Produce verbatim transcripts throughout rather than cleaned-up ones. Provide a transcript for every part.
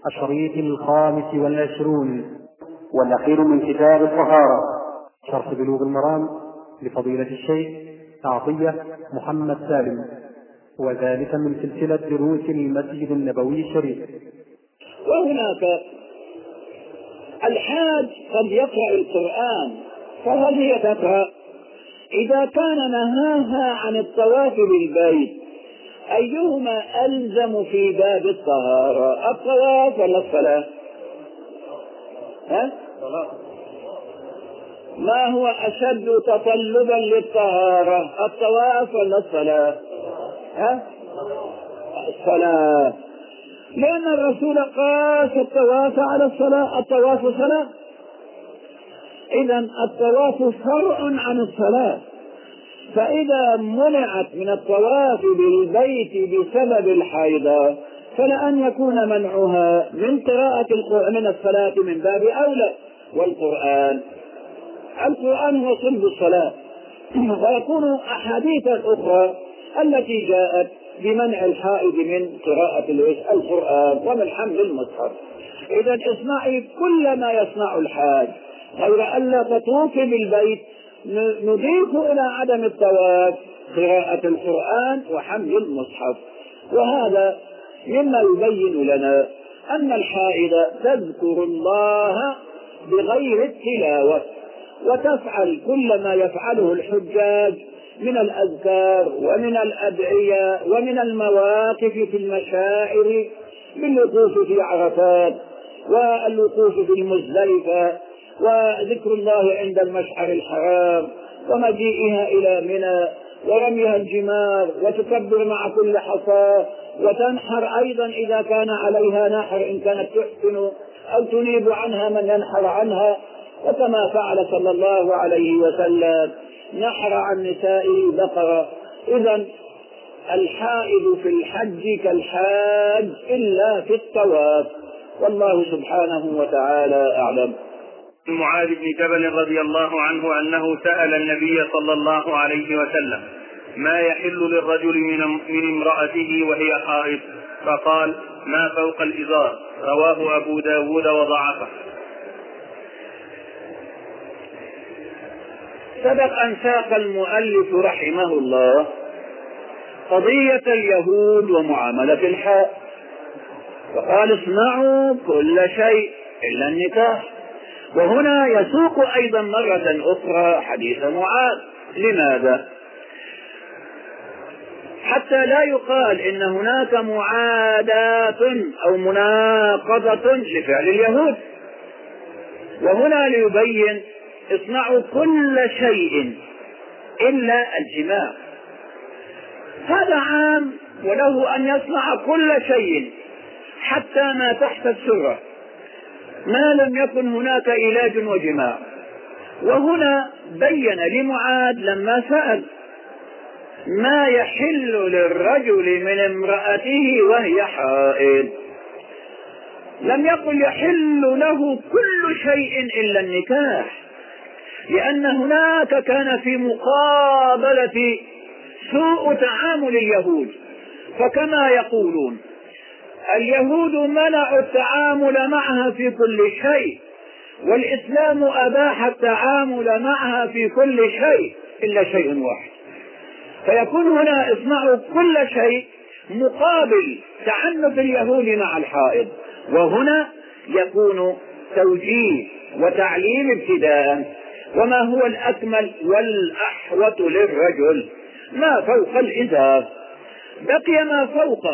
الشريط الخامس والعشرون والأخير من كتاب الطهارة، شرح بلوغ المرام لفضيلة الشيخ عطية محمد سالم، وذلك من سلسلة دروس المسجد النبوي الشريف. وهناك الحاج قد يقرأ القرآن، فهل هي تقرأ؟ إذا كان نهاها عن الطواف بالبيت أيهما ألزم في باب الطهارة، الطواف ولا الصلاة؟ ها؟ ما هو أشد تطلبا للطهارة، الطواف ولا الصلاة؟ ها؟ الصلاة، لأن الرسول قاس الطواف على الصلاة، الطواف صلاة، إذن الطواف فرع عن الصلاة. فإذا منعت من الطواف بالبيت بسبب الحيض فلأن يكون منعها من قراءة من الصلاة من باب أولى. والقرآن القرآن هو صلب الصلاة، ويكون أحاديث أخرى التي جاءت بمنع الحائض من قراءة القرآن ومن حمل المصحف. إذا اسمعي كل ما يصنع الحاج، غير ألا تطوفي بالبيت نضيف إلى عدم الطواف قراءة القرآن وحمل المصحف. وهذا مما يبين لنا أن الحائض تذكر الله بغير التلاوة، وتفعل كل ما يفعله الحجاج من الأذكار ومن الأدعية ومن المواقف في المشاعر، بالوقوف في عرفات والوقوف في المزدلفة وذكر الله عند المشعر الحرام ومجيئها إلى منى ورميها الجمار وتكبر مع كل حصى، وتنحر أيضا إذا كان عليها نحر إن كانت تحسن أو تنيب عنها من ينحر عنها، وكما فعل صلى الله عليه وسلم نحر عن نسائه بقرة. إذن الحائض في الحج كالحاج إلا في الطواف، والله سبحانه وتعالى أعلم. معاذ بن جبل رضي الله عنه أنه سأل النبي صلى الله عليه وسلم ما يحل للرجل من امرأته وهي حائض، فقال ما فوق الإزار، رواه أبو داود وضعفه. سبق أن ساق المؤلف رحمه الله قضية اليهود ومعاملة الحائض، وقال اصنعوا كل شيء إلا النكاح. وهنا يسوق أيضا مرة أخرى حديث معاذ. لماذا؟ حتى لا يقال إن هناك معاداة أو مناقضة لفعل اليهود. وهنا ليبين اصنعوا كل شيء إلا الجماع. هذا عام، وله أن يصنع كل شيء حتى ما تحت السرة ما لم يكن هناك علاج وجماع. وهنا بين لمعاذ لما سأل ما يحل للرجل من امرأته وهي حائض، لم يقل يحل له كل شيء إلا النكاح، لأن هناك كان في مقابلة سوء تعامل اليهود. فكما يقولون اليهود منعوا التعامل معها في كل شيء، والإسلام أباح التعامل معها في كل شيء إلا شيء واحد. فيكون هنا اصنعوا كل شيء مقابل تعنت اليهود مع الحائض، وهنا يكون توجيه وتعليم ابتداء. وما هو الأكمل والأحوط للرجل؟ ما فوق الإزار. بقي ما فوق،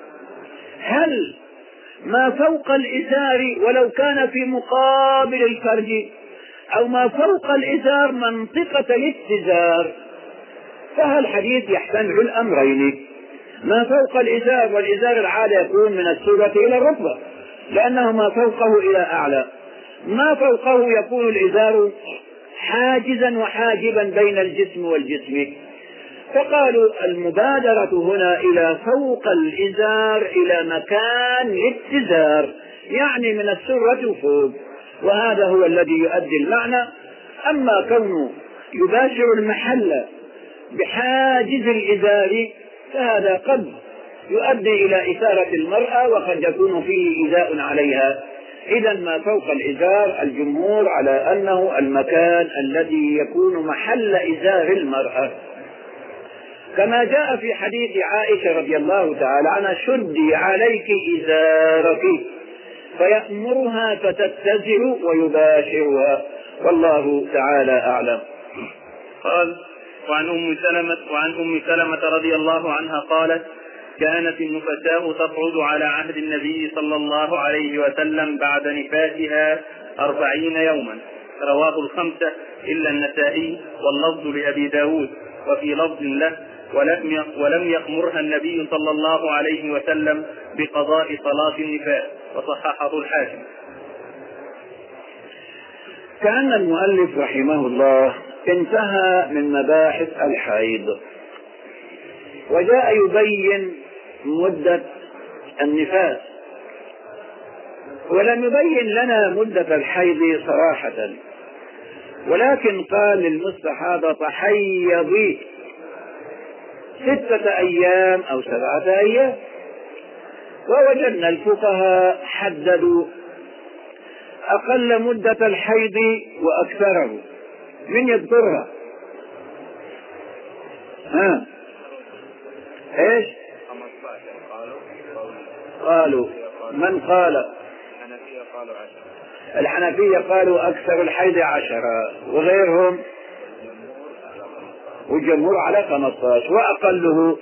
هل ما فوق الإزار ولو كان في مقابل الفرج، أو ما فوق الإزار منطقة الاتزار؟ فهل الحديث يحتمل الأمرين. ما فوق الإزار، والإزار العادة يكون من السرة إلى الركبة لأنه ما فوقه إلى أعلى. ما فوقه يكون الإزار حاجزا وحاجبا بين الجسم والجسم. فقالوا المبادرة هنا إلى فوق الإزار إلى مكان الاتزار، يعني من السرة فوق، وهذا هو الذي يؤدي المعنى. أما كونه يباشر المحل بحاجز الإزار فهذا قد يؤدي إلى إثارة المرأة وقد يكون فيه إيذاء عليها. إذا ما فوق الإزار الجمهور على أنه المكان الذي يكون محل إزار المرأة، كما جاء في حديث عائشة رضي الله تعالى عنها: شدي عليك إزارك، فيأمرها فتتزر ويباشرها، والله تعالى أعلم. قال: وعن أم سلمة وعن أم سلمة رضي الله عنها قالت: كانت النفساء تصعد على عهد النبي صلى الله عليه وسلم بعد نفاسها أربعين يوما. رواه الخمسة إلا النسائي، واللفظ لأبي داود، وفي لفظ له: ولم ولم يأمرها النبي صلى الله عليه وسلم بقضاء صلاة النفاس، وصححه الحاكم. كأن المؤلف رحمه الله انتهى من مباحث الحيض وجاء يبين مدة النفاس، ولم يبين لنا مدة الحيض صراحة، ولكن قال للمستحاضة: تحيضي ستة أيام أو سبعة أيام. ووجدنا الفقهاء حددوا أقل مدة الحيض وأكثره. من يذكرها؟ ها ايش قالوا؟ من قال؟ الحنفية قالوا أكثر الحيض عشرة، وغيرهم والجمهور على خمسة عشر، وأقله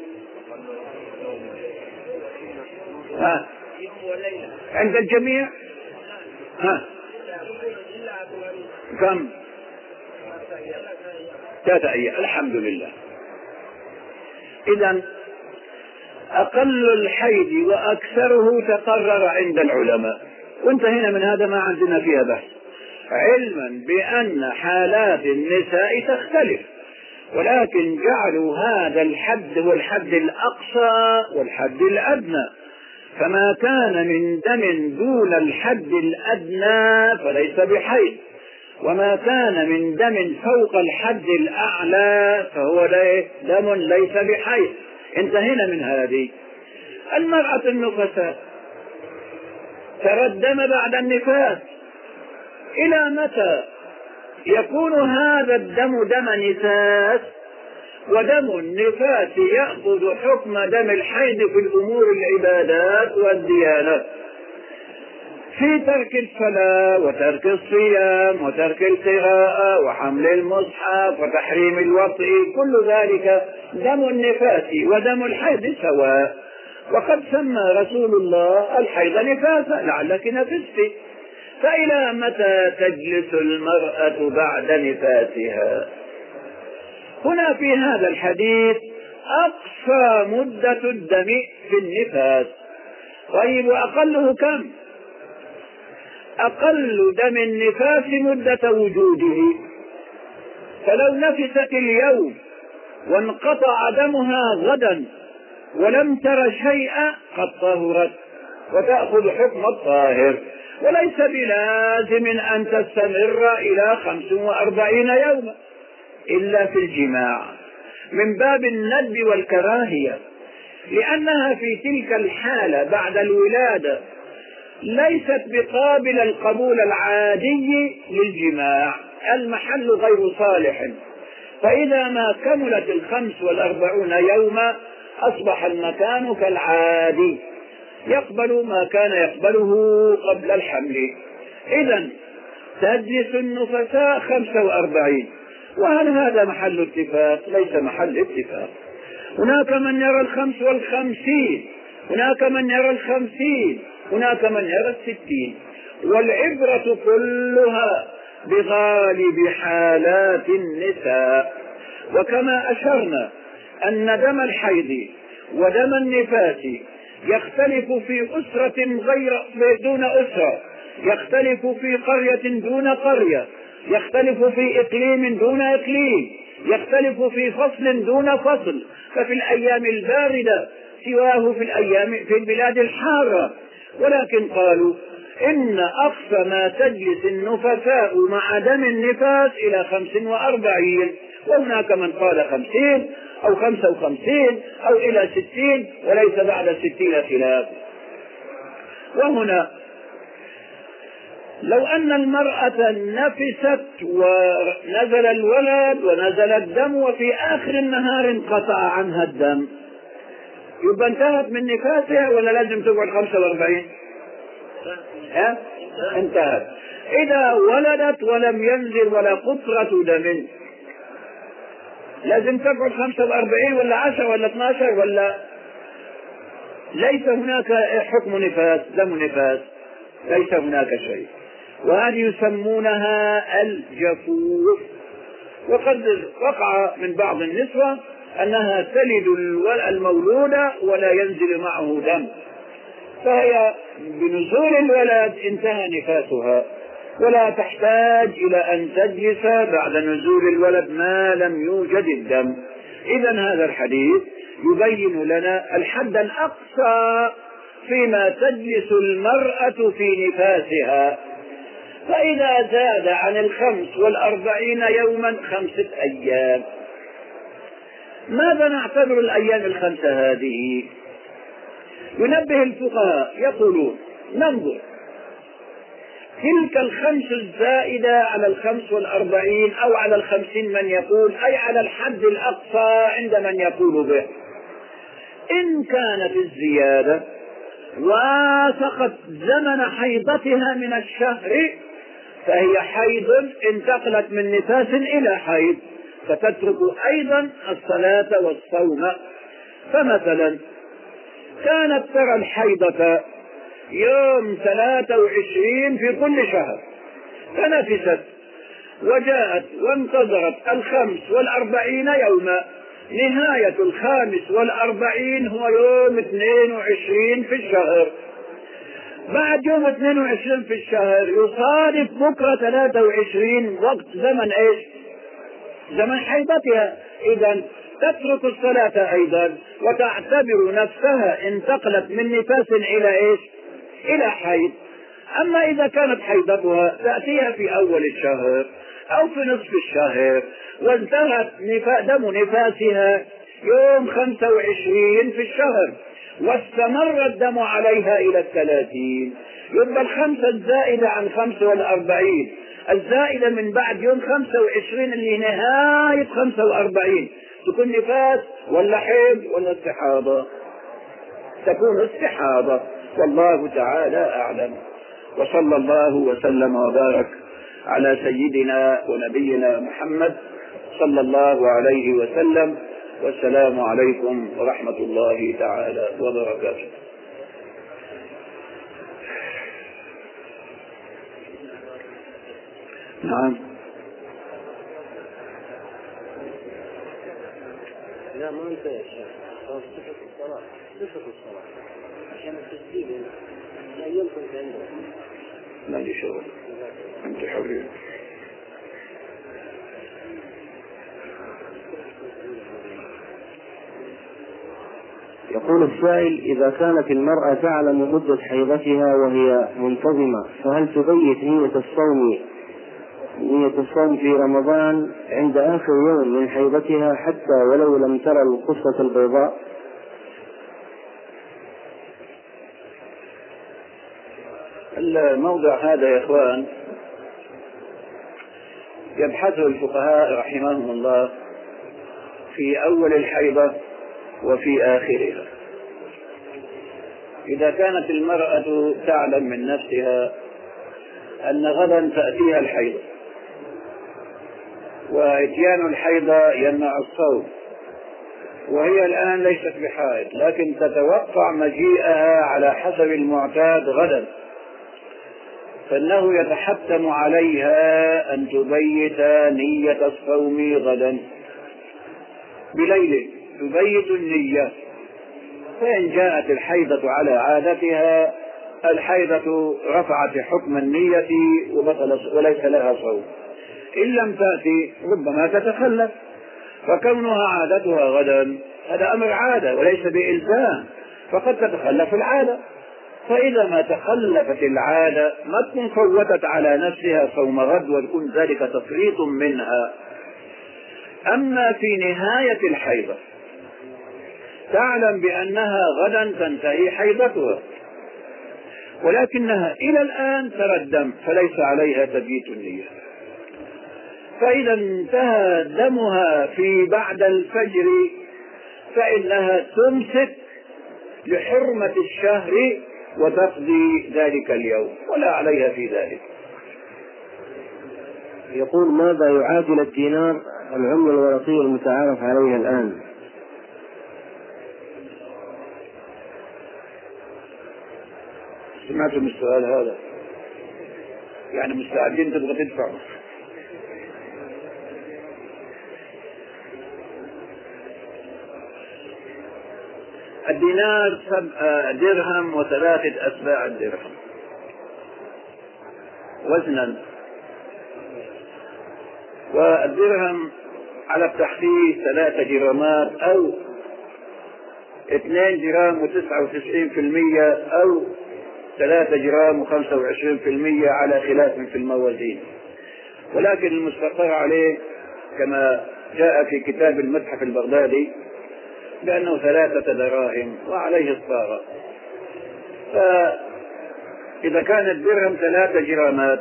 ها عند الجميع ها كم؟ ثلاثة أيام. الحمد لله. إذن أقل الحيض وأكثره تقرر عند العلماء، وانتهينا من هذا، ما عندنا فيها بحث، علما بأن حالات النساء تختلف، ولكن جعلوا هذا الحد هو الحد الأقصى والحد الأدنى، فما كان من دم دون الحد الأدنى فليس بحيض، وما كان من دم فوق الحد الأعلى فهو دم ليس بحيض. انتهينا من هذه. المرأة النفساء ترى الدم بعد النفاس، إلى متى يكون هذا الدم دم نفاس ودم النفاس يأخذ حكم دم الحيض في الأمور العبادات والديانات، في ترك الصلاة وترك الصيام وترك القراءة وحمل المصحف وتحريم الوطء، كل ذلك دم النفاس ودم الحيض سواء. وقد سمى رسول الله الحيض نفاسا لعلك نفست. فإلى متى تجلس المرأة بعد نفاسها؟ هنا في هذا الحديث أقصى مدة الدم في النفاس. طيب وأقله كم؟ أقل دم النفاس مدة وجوده، فلو نفست اليوم وانقطع دمها غدا ولم تر شيئا قد طهرت وتأخذ حكم الطاهر، وليس بلازم أن تستمر إلى خمس وأربعين يوما إلا في الجماع من باب الندب والكراهية، لأنها في تلك الحالة بعد الولادة ليست بقابل القبول العادي للجماع، المحل غير صالح. فإذا ما كملت الخمس والأربعون يوما أصبح المكان كالعادي، يقبل ما كان يقبله قبل الحمل. إذن تجلس النفساء خمسة وأربعين. وهل هذا محل اتفاق؟ ليس محل اتفاق. هناك من يرى الخمس والخمسين، هناك من يرى الخمسين، هناك من يرى الستين، والعبرة كلها بغالب حالات النساء. وكما أشرنا أن دم الحيض ودم النفاس يختلف في أسرة غير دون أسرة، يختلف في قرية دون قرية، يختلف في إقليم دون إقليم، يختلف في فصل دون فصل، ففي الأيام الباردة سواه في الأيام في البلاد الحارة. ولكن قالوا إن أقصى ما تجلس النفساء مع دم النفاس إلى خمس وأربعين، وهناك من قال خمسين أو خمسة وخمسين أو إلى ستين، وليس بعد ستين خلاف. وهنا لو أن المرأة نفست ونزل الولد ونزل الدم وفي آخر النهار انقطع عنها الدم، يبقى انتهت من نفاسها ولا لازم تقعد خمسة وأربعين؟ ها؟ انتهت. إذا ولدت ولم ينزل ولا قطرة دم لازم تقعد خمسة وأربعين ولا عشرة ولا اثني عشر، ولا ليس هناك حكم نفاس، دم نفاس، ليس هناك شيء. وهذه يسمونها الجفوف. وقد وقع من بعض النسوة أنها تلد المولود ولا ينزل معه دم، فهي بنزول الولد انتهى نفاسها ولا تحتاج إلى أن تجلس بعد نزول الولد ما لم يوجد الدم. إذن هذا الحديث يبين لنا الحد الأقصى فيما تجلس المرأة في نفاسها، فإذا زاد عن الخمس والأربعين يوما خمسة أيام. ماذا نعتبر الأيام الخمسة هذه؟ ينبه الفقهاء يقولون ننظر تلك الخمس الزائدة على الخمس والأربعين أو على الخمسين من يقول، أي على الحد الأقصى عند من يقول به. إن كانت الزيادة وافقت زمن حيضتها من الشهر فهي حيض انتقلت من نفاس إلى حيض، فتترك أيضا الصلاة والصوم. فمثلا كانت ترى الحيضة يوم ثلاثة وعشرين في كل شهر، فنفست وجاءت وانتظرت الخمس والأربعين يوما، نهاية الخامس والأربعين هو يوم اثنين وعشرين في الشهر. بعد يوم اثنين وعشرين في الشهر يصادف بكرة ثلاثة وعشرين وقت زمن ايش؟ زمن حيضتها. إذن تترك الصلاة أيضا وتعتبر نفسها انتقلت من نفاس إلى ايش؟ إلى حيض. أما إذا كانت حيضتها تأتيها في أول الشهر أو في نصف الشهر وانتهت دم نفاسها يوم خمسة وعشرين في الشهر واستمر الدم عليها إلى الثلاثين، يبقى الخمسة الزائدة عن خمسة والأربعين، الزائدة من بعد يوم خمسة وعشرين اللي نهاية خمسة وأربعين، تكون نفاس ولا حيض ولا استحاضة؟ تكون استحاضة. والله تعالى أعلم. وصلى الله وسلم وبارك على سيدنا ونبينا محمد صلى الله عليه وسلم، والسلام عليكم ورحمة الله تعالى وبركاته. نعم. لا ما انت يا شيخ، صفة الصلاة صفة الصلاة عشان التسجيل لا يمكن عندك. ما لي شغل، أنت حرية. يقول السائل: إذا كانت المرأة تعلم مدة حيضتها وهي منتظمة فهل تبيت نية الصوم نية الصوم في رمضان عند آخر يوم من حيضتها حتى ولو لم ترى القصة البيضاء؟ الموضع هذا يا إخوان يبحثه الفقهاء رحمهم الله في أول الحيضة وفي آخرها. إذا كانت المرأة تعلم من نفسها أن غدا تأتيها الحيضة وإتيان الحيضة يمنع الصوم وهي الآن ليست بحائض لكن تتوقع مجيئها على حسب المعتاد غدا، فإنه يتحتم عليها أن تبيت نية الصوم غدا بليل، تبيت النية. فإن جاءت الحيضة على عادتها الحيضة رفعت حكم النية وبطل وليس لها صوم. إن لم تأتي ربما تتخلف، فكونها عادتها غدا هذا أمر عادة وليس بإلزام، فقد تتخلف العادة. فإذا ما تخلفت العادة ما تكون فوتت على نفسها صوم غد ويكون ذلك تفريط منها. أما في نهاية الحيضة تعلم بأنها غدا تنتهي حيضتها، ولكنها إلى الآن ترى الدم فليس عليها تبييت النية. فإذا انتهى دمها في بعد الفجر فإنها تمسك لحرمة الشهر وتقضي ذلك اليوم ولا عليها في ذلك. يقول ماذا يعادل الدينار العملة الورقية المتعارف عليها الآن؟ سمعتم السؤال هذا؟ يعني مستعدين تبغى تدفعوا. الدينار سبع درهم وثلاثة أسباع الدرهم وزنا، والدرهم على التحديد ثلاثة جرامات أو اثنين جرام وتسعة وتسعين في المية أو ثلاثة جرام وخمسة وعشرين في المية على خلاف في الموازين، ولكن المستقر عليه كما جاء في كتاب المتحف البغدادي بأنه ثلاثة دراهم وعليه الصاغة. فإذا كان الدرهم ثلاثة جرامات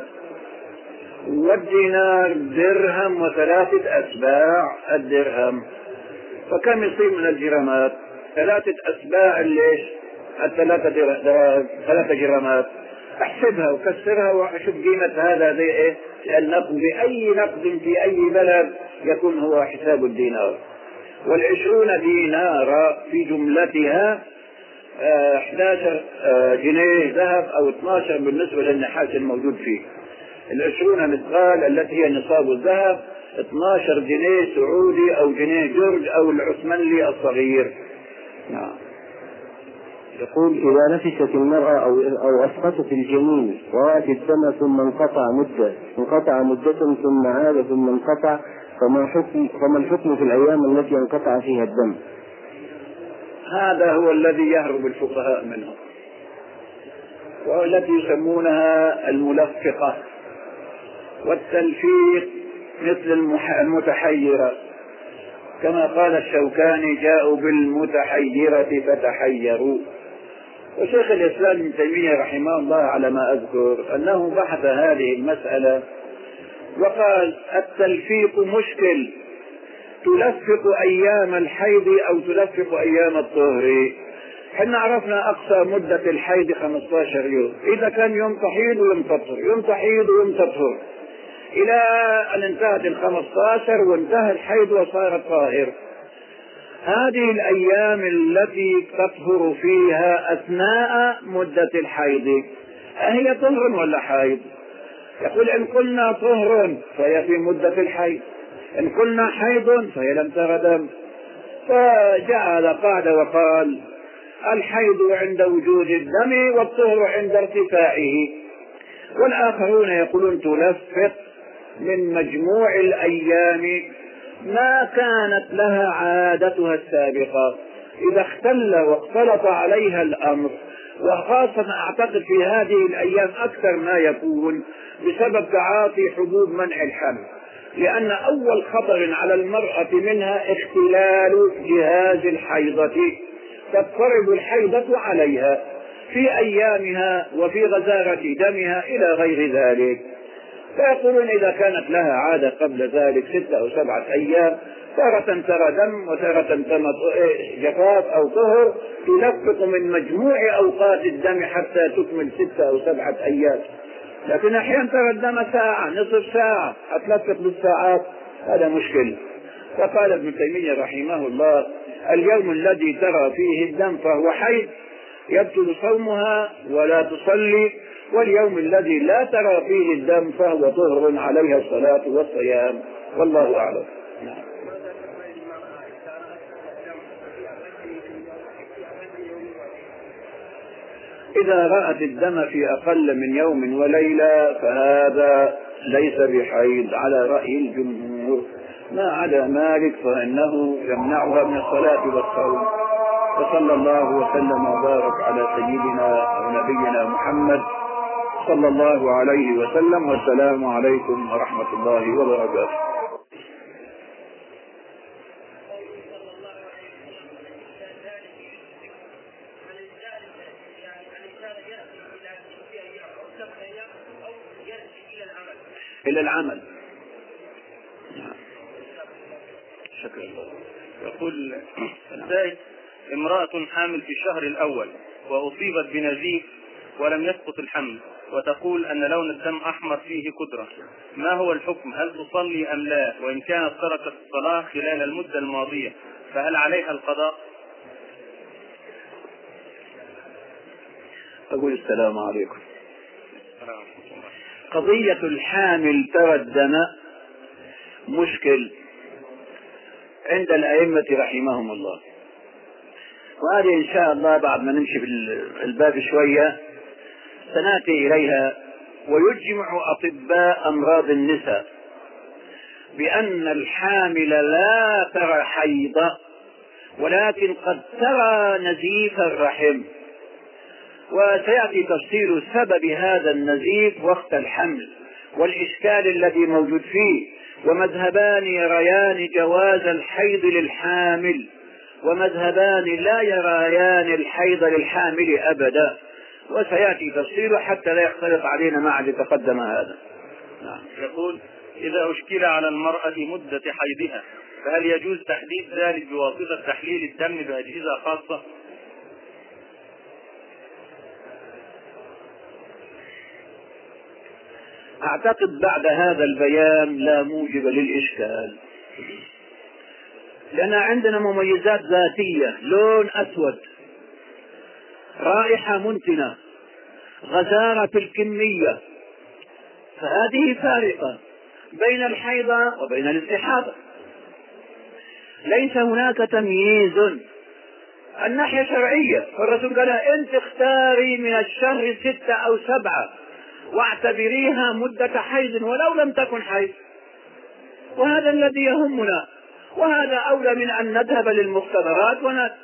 والدينار درهم وثلاثة أسباع الدرهم، فكم يصير من الجرامات؟ ثلاثة أسباع ليش؟ الثلاثة دراهم ثلاثة جرامات، احسبها وكسرها وشوف قيمة هذا زي ايه؟ النقد بأي نقد في أي بلد يكون هو حساب الدينار. والعشرون دينار في جملتها احد عشر جنيه ذهب أو اثني عشر بالنسبة للنحاس الموجود فيه. العشرون مثقال التي هي نصاب الذهب اثني عشر جنيه سعودي أو جنيه جورج أو العثماني الصغير. نعم. يقول إذا نفست المرأة أو أو أسقطت الجنين ورأت الدم ثم انقطع مدة انقطع مدة ثم عاد ثم انقطع، فما حكم فما الحكم في الأيام التي انقطع فيها الدم؟ هذا هو الذي يهرب الفقهاء منه، والتي يسمونها الملفقة والتلفيق مثل المتحيرة، كما قال الشوكاني جاءوا بالمتحيرة فتحيروا. وشيخ الإسلام ابن تيمية رحمه الله على ما أذكر أنه بحث هذه المسألة وقال التلفيق مشكل، تلفق أيام الحيض أو تلفق أيام الطهر. حنا عرفنا أقصى مدة الحيض خمسة عشر يوم، إذا كان يوم تحيض ويوم تطهر يوم تحيض ويوم تطهر إلى أن انتهت الخمسة عشر وانتهى الحيض وصار طاهر. هذه الأيام التي تطهر فيها أثناء مدة الحيض أهي طهر ولا حيض؟ يقول إن قلنا طهر فهي في مدة الحيض، إن قلنا حيض فهي لم تر دم. فجعل قاعدة وقال الحيض عند وجود الدم والطهر عند ارتفاعه. والآخرون يقولون تلفق من مجموع الأيام ما كانت لها عادتها السابقة، إذا اختل واختلط عليها الأمر، وخاصة أعتقد في هذه الأيام أكثر ما يكون بسبب تعاطي حبوب منع الحمل، لأن أول خطر على المرأة منها اختلال جهاز الحيضة، تضطرب الحيضة عليها في أيامها وفي غزارة دمها إلى غير ذلك. فيقولون إذا كانت لها عادة قبل ذلك ستة أو سبعة أيام تارة ترى دم وتارة ترى جفاف أو طهر، تلفق من مجموع أوقات الدم حتى تكمل ستة أو سبعة أيام. لكن أحيانا ترى الدم ساعة نصف ساعة هتلفق بالساعات، هذا مشكل. فقال ابن تيمية رحمه الله اليوم الذي ترى فيه الدم فهو حيض يبطل صومها ولا تصلي، واليوم الذي لا ترى فيه الدم فهو طهر عليها الصلاة والصيام، والله أعلم. نعم. إذا رأت الدم في أقل من يوم وليلة فهذا ليس بحيض على رأي الجمهور، ما عدا مالك فإنه يمنعها من الصلاة والصوم. وصلى الله وسلم وبارك على سيدنا ونبينا محمد صلى الله عليه وسلم، والسلام عليكم ورحمة الله وبركاته. إلى العمل. شكرا. يقول السائل: امرأة حامل في الشهر الأول وأصيبت بنزيف ولم يسقط الحمل، وتقول أن لون الدم أحمر فيه كدرة، ما هو الحكم؟ هل تصلي أم لا؟ وإن كانت تركت الصلاة خلال المدة الماضية فهل عليها القضاء؟ أقول السلام عليكم. قضية الحامل ترى الدم مشكل عند الأئمة رحمهم الله، وهذه إن شاء الله بعد ما نمشي بالباب شوية سنأتي إليها. ويجمع أطباء أمراض النساء بأن الحامل لا ترى حيض، ولكن قد ترى نزيف الرحم، وسيأتي تفصيل سبب هذا النزيف وقت الحمل والإشكال الذي موجود فيه. ومذهبان يريان جواز الحيض للحامل، ومذهبان لا يريان الحيض للحامل أبدا، وسيأتي تفصيله حتى لا يختلط علينا مع اللي تقدم هذا. نعم. يقول: إذا أشكل على المرأة مدة حيضها فهل يجوز تحديد ذلك بواسطة تحليل الدم بأجهزة خاصة؟ أعتقد بعد هذا البيان لا موجب للإشكال، لأن عندنا مميزات ذاتية: لون أسود، رائحة منتنة، غزارة في الكمية، فهذه فارقة بين الحيضة وبين الاستحاضة. ليس هناك تمييز. الناحية شرعية، فالرسول قال: أنت اختاري من الشهر ستة أو سبعة واعتبريها مدة حيض ولو لم تكن حيض، وهذا الذي يهمنا، وهذا أولى من أن نذهب للمختبرات.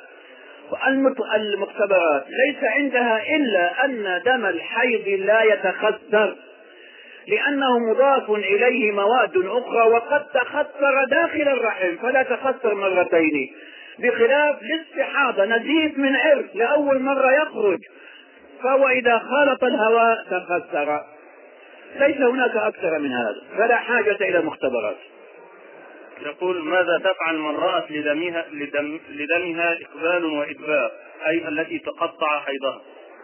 المختبرات ليس عندها إلا أن دم الحيض لا يتخثر، لأنه مضاف إليه مواد أخرى وقد تخثر داخل الرحم فلا تخثر مرتين، بخلاف الاستحاضة نزيف من عرق لأول مرة يخرج، فهو إذا خالط الهواء تخثر. ليس هناك أكثر من هذا، فلا حاجة إلى مختبرات. يقول: ماذا تفعل من رأت لدمها, لدم لدمها إقبال وإدبار، أي التي تقطع حيضها؟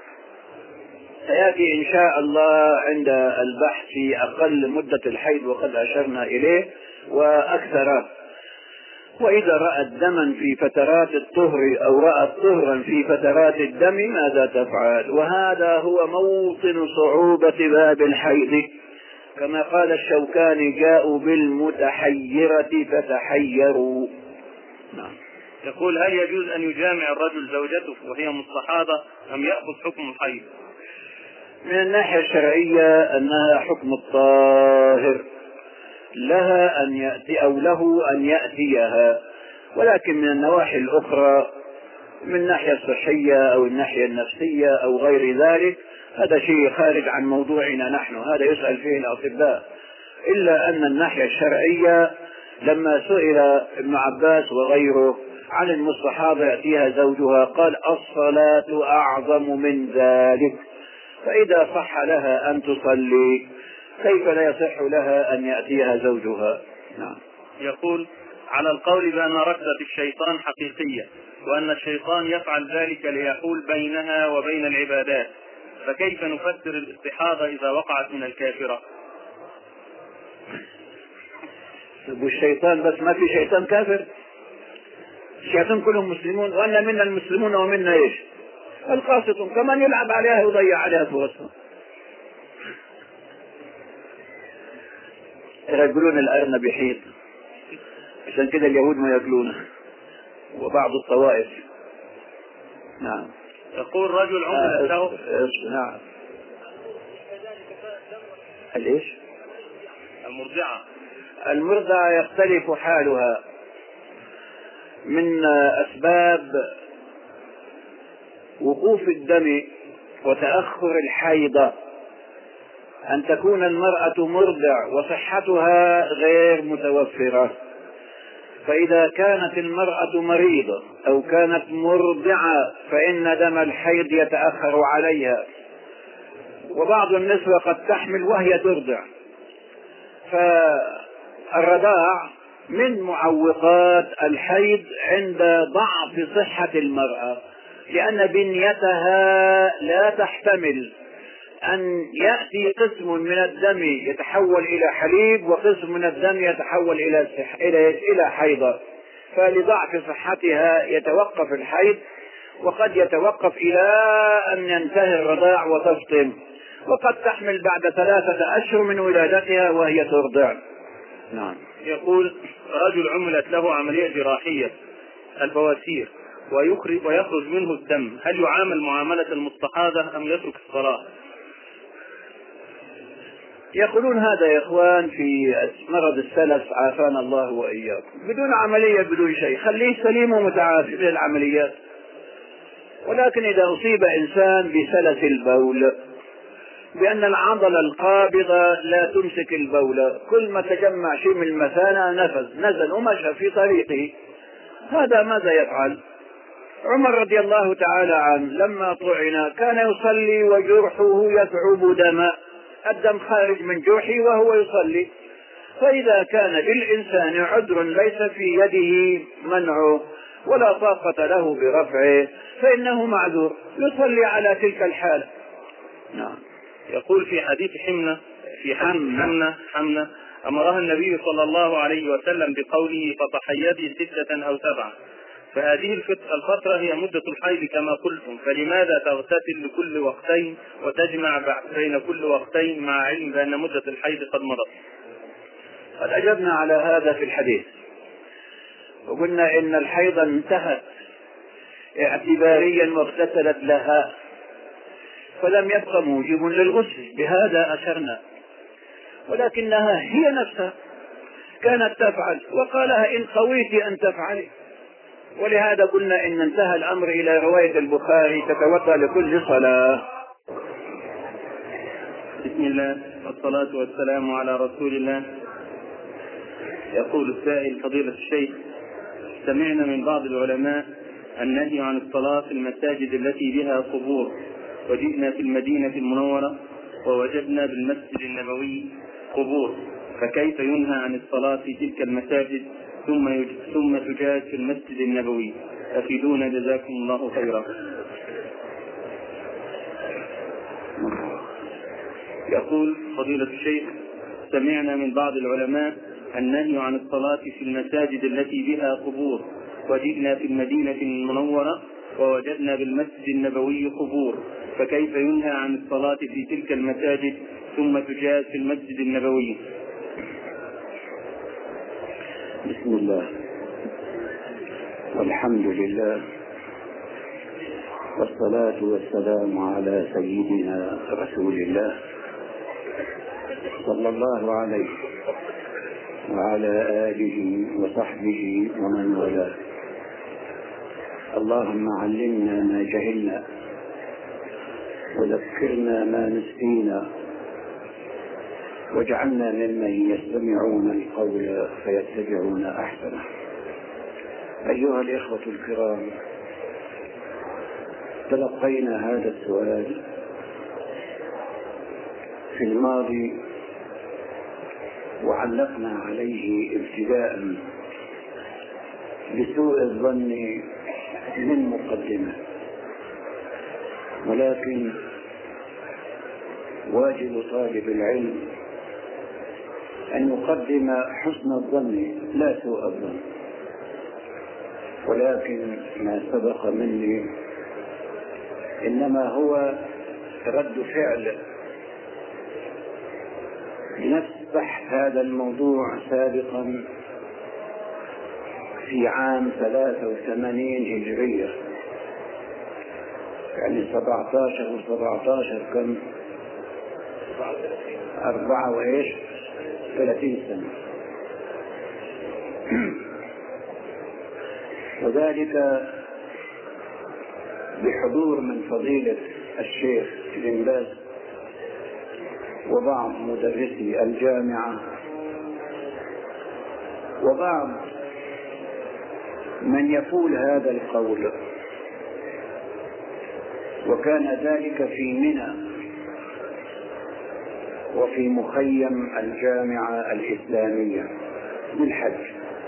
سيأتي إن شاء الله عند البحث في أقل مدة الحيض وقد أشرنا إليه وأكثر. وإذا رأت دما في فترات الطهر أو رأت طهرا في فترات الدم ماذا تفعل؟ وهذا هو موطن صعوبة باب الحيض، كما قال الشوكاني: جاءوا بالمتحيرة فتحيروا. نعم. يقول: هل يجوز أن يجامع الرجل زوجته وهي مستحاضة أم يأخذ حكم الحيض؟ من الناحية الشرعية أنها حكم الطاهر، لها أن يأتي أو له أن يأتيها، ولكن من النواحي الأخرى من الناحية الصحية أو الناحية النفسية أو غير ذلك هذا شيء خارج عن موضوعنا نحن، هذا يسأل فيه الأطباء. إلا أن الناحية الشرعية لما سئل ابن عباس وغيره عن المستحاضة يأتيها زوجها قال: الصلاة أعظم من ذلك، فإذا صح لها أن تصلي كيف لا يصح لها أن يأتيها زوجها؟ نعم. يقول: على القول بأن ركضة الشيطان حقيقية وأن الشيطان يفعل ذلك ليحول بينها وبين العبادات، فكيف نفسر الاستحاضة إذا وقعت من الكافرة؟ والشيطان بس، ما في شيطان كافر، الشيطان كلهم مسلمون، وأن منا المسلمون ومنا إيش؟ القاسطون، كمان يلعب عليها ويضيع عليها فرصها. يقولون الأرنب يحيط، عشان كده اليهود ما يأكلونه وبعض الطوائف. نعم. يقول رجل عمل له آه نعم. الإيش؟ المرضعة المرضعة يختلف حالها. من أسباب وقوف الدم وتأخر الحيضة أن تكون المرأة مرضع وصحتها غير متوفرة، فإذا كانت المرأة مريضة أو كانت مرضعة فإن دم الحيض يتأخر عليها. وبعض النسوة قد تحمل وهي ترضع، فالرضاع من معوقات الحيض عند ضعف صحة المرأة، لأن بنيتها لا تحتمل أن يأتي قسم من الدم يتحول إلى حليب وقسم من الدم يتحول إلى إلى إلى حيضة، فلضعف صحتها يتوقف الحيض، وقد يتوقف إلى أن ينتهي الرضاع وتفطم، وقد تحمل بعد ثلاثة أشهر من ولادتها وهي ترضع. نعم. يقول رجل عملت له عملية جراحية البواسير ويخرج ويخرج منه الدم، هل يعامل معاملة المستحاضة أم يترك الصلاة؟ يقولون هذا يا إخوان في مرض السلس عافانا الله وإياكم، بدون عملية بدون شيء، خليه سليم ومتعافي للعمليات. ولكن إذا أصيب إنسان بسلس البول بأن العضلة القابضة لا تمسك البول، كل ما تجمع شيء من المثانة نفذ نزل ومشى في طريقه، هذا ماذا يفعل؟ عمر رضي الله تعالى عنه لما طعن كان يصلي وجرحه يثعب دما، الدم خارج من جرحه وهو يصلي، فإذا كان للإنسان عذر ليس في يده منعه ولا طاقة له برفعه فإنه معذور يصلي على تلك الحالة. نعم. يقول في حديث حمنة في حديث حمنة حمنة أمرها النبي صلى الله عليه وسلم بقوله فتحيضي ستة أو سبعة، فهذه الفترة هي مدة الحيض كما قلتم، فلماذا تغتسل لكل وقتين وتجمع بين كل وقتين مع علم بأن مدة الحيض قد مضت؟ قد أجبنا على هذا في الحديث وقلنا إن الحيض انتهت اعتباريا واغتسلت لها فلم يبقى موجب للغسل، بهذا أشرنا، ولكنها هي نفسها كانت تفعل وقالها إن قويت أن تفعلي، ولهذا قلنا إن انتهى الأمر إلى رواية البخاري تتوضأ لكل صلاة. بسم الله والصلاة والسلام على رسول الله. يقول السائل فضيلة الشيخ، سمعنا من بعض العلماء النهي عن الصلاة في المساجد التي بها قبور، وجئنا في المدينة المنورة ووجدنا بالمسجد النبوي قبور، فكيف ينهى عن الصلاة في تلك المساجد ثم ثم تجاز في المسجد النبوي؟ أفيدونا جزاكم الله خيرا. يقول فضيلة الشيخ، سمعنا من بعض العلماء النهي عن الصلاة في المساجد التي بها قبور، وجئنا في المدينة المنورة ووجدنا بالمسجد النبوي قبور، فكيف ينهى عن الصلاة في تلك المساجد ثم تجاز في المسجد النبوي؟ بسم الله والحمد لله والصلاة والسلام على سيدنا رسول الله صلى الله عليه وعلى آله وصحبه ومن والاه. اللهم علمنا ما جهلنا وذكرنا ما نسينا واجعلنا ممن يستمعون القول فيتبعون أحسنه. أيها الإخوة الكرام، تلقينا هذا السؤال في الماضي وعلقنا عليه ابتداء بسوء الظن من مقدمة، ولكن واجب طالب العلم أن يقدم حسن الظن لا سوء الظن، ولكن ما سبق مني إنما هو رد فعل لنفس بحث هذا الموضوع سابقا في عام ثلاثة وثمانين هجرية، يعني سبعة عشر وسبعة عشر كم أربعة وإيش ثلاثين سنة، وذلك بحضور من فضيلة الشيخ ابن باز وبعض مدرسي الجامعة وبعض من يقول هذا القول، وكان ذلك في منى وفي مخيم الجامعة الإسلامية بالحج.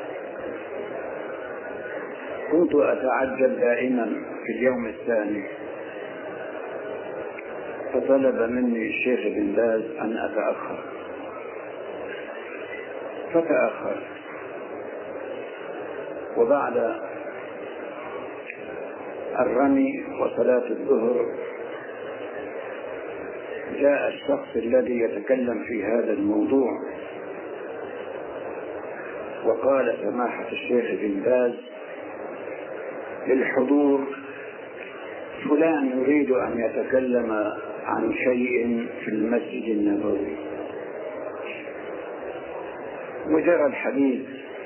كنت أتعجب دائما في اليوم الثاني، فطلب مني الشيخ بن باز أن أتأخر، فتأخر. وبعد الرمي وصلاة الظهر جاء الشخص الذي يتكلم في هذا الموضوع وقال: سماحة الشيخ بن باز للحضور فلان يريد أن يتكلم عن شيء في المسجد النبوي. وجرى الحديث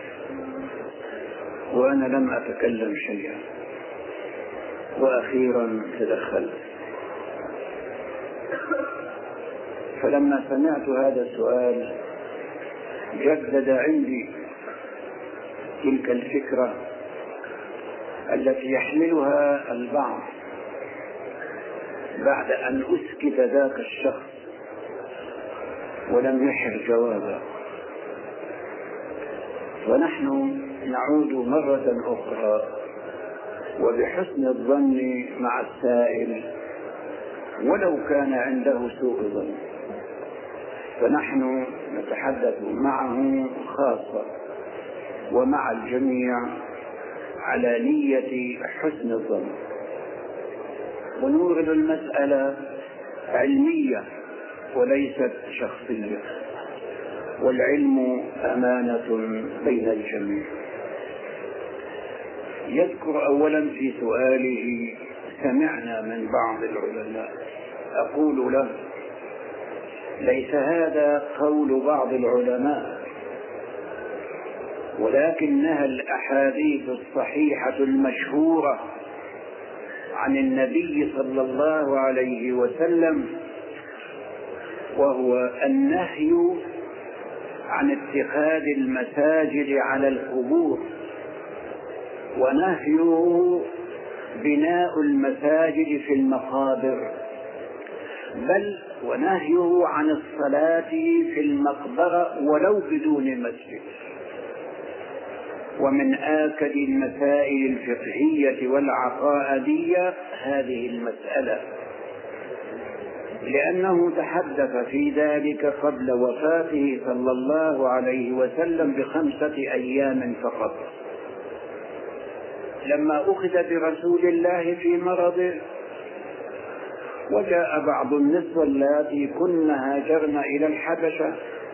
وأنا لم أتكلم شيئا، وأخيرا تدخلت. فلما سمعت هذا السؤال جدد عندي تلك الفكرة التي يحملها البعض بعد أن أسكت ذاك الشخص ولم يحر جوابا. ونحن نعود مرة أخرى وبحسن الظن مع السائل ولو كان عنده سوء ظن، فنحن نتحدث معه خاصة ومع الجميع على نية حسن الظن، ونورد المسألة علمية وليست شخصية، والعلم أمانة بين الجميع. يذكر أولا في سؤاله: سمعنا من بعض العلماء. أقول له: ليس هذا قول بعض العلماء، ولكنها الأحاديث الصحيحة المشهورة عن النبي صلى الله عليه وسلم، وهو النهي عن اتخاذ المساجد على القبور، ونهيه بناء المساجد في المقابر، بل ونهيه عن الصلاة في المقبرة ولو بدون مسجد. ومن آكد المسائل الفقهية والعقائدية هذه المسألة، لأنه تحدث في ذلك قبل وفاته صلى الله عليه وسلم بخمسة أيام فقط، لما أخذ برسول الله في مرضه، وجاء بعض النسوة اللاتي كن هاجرن إلى الحبشة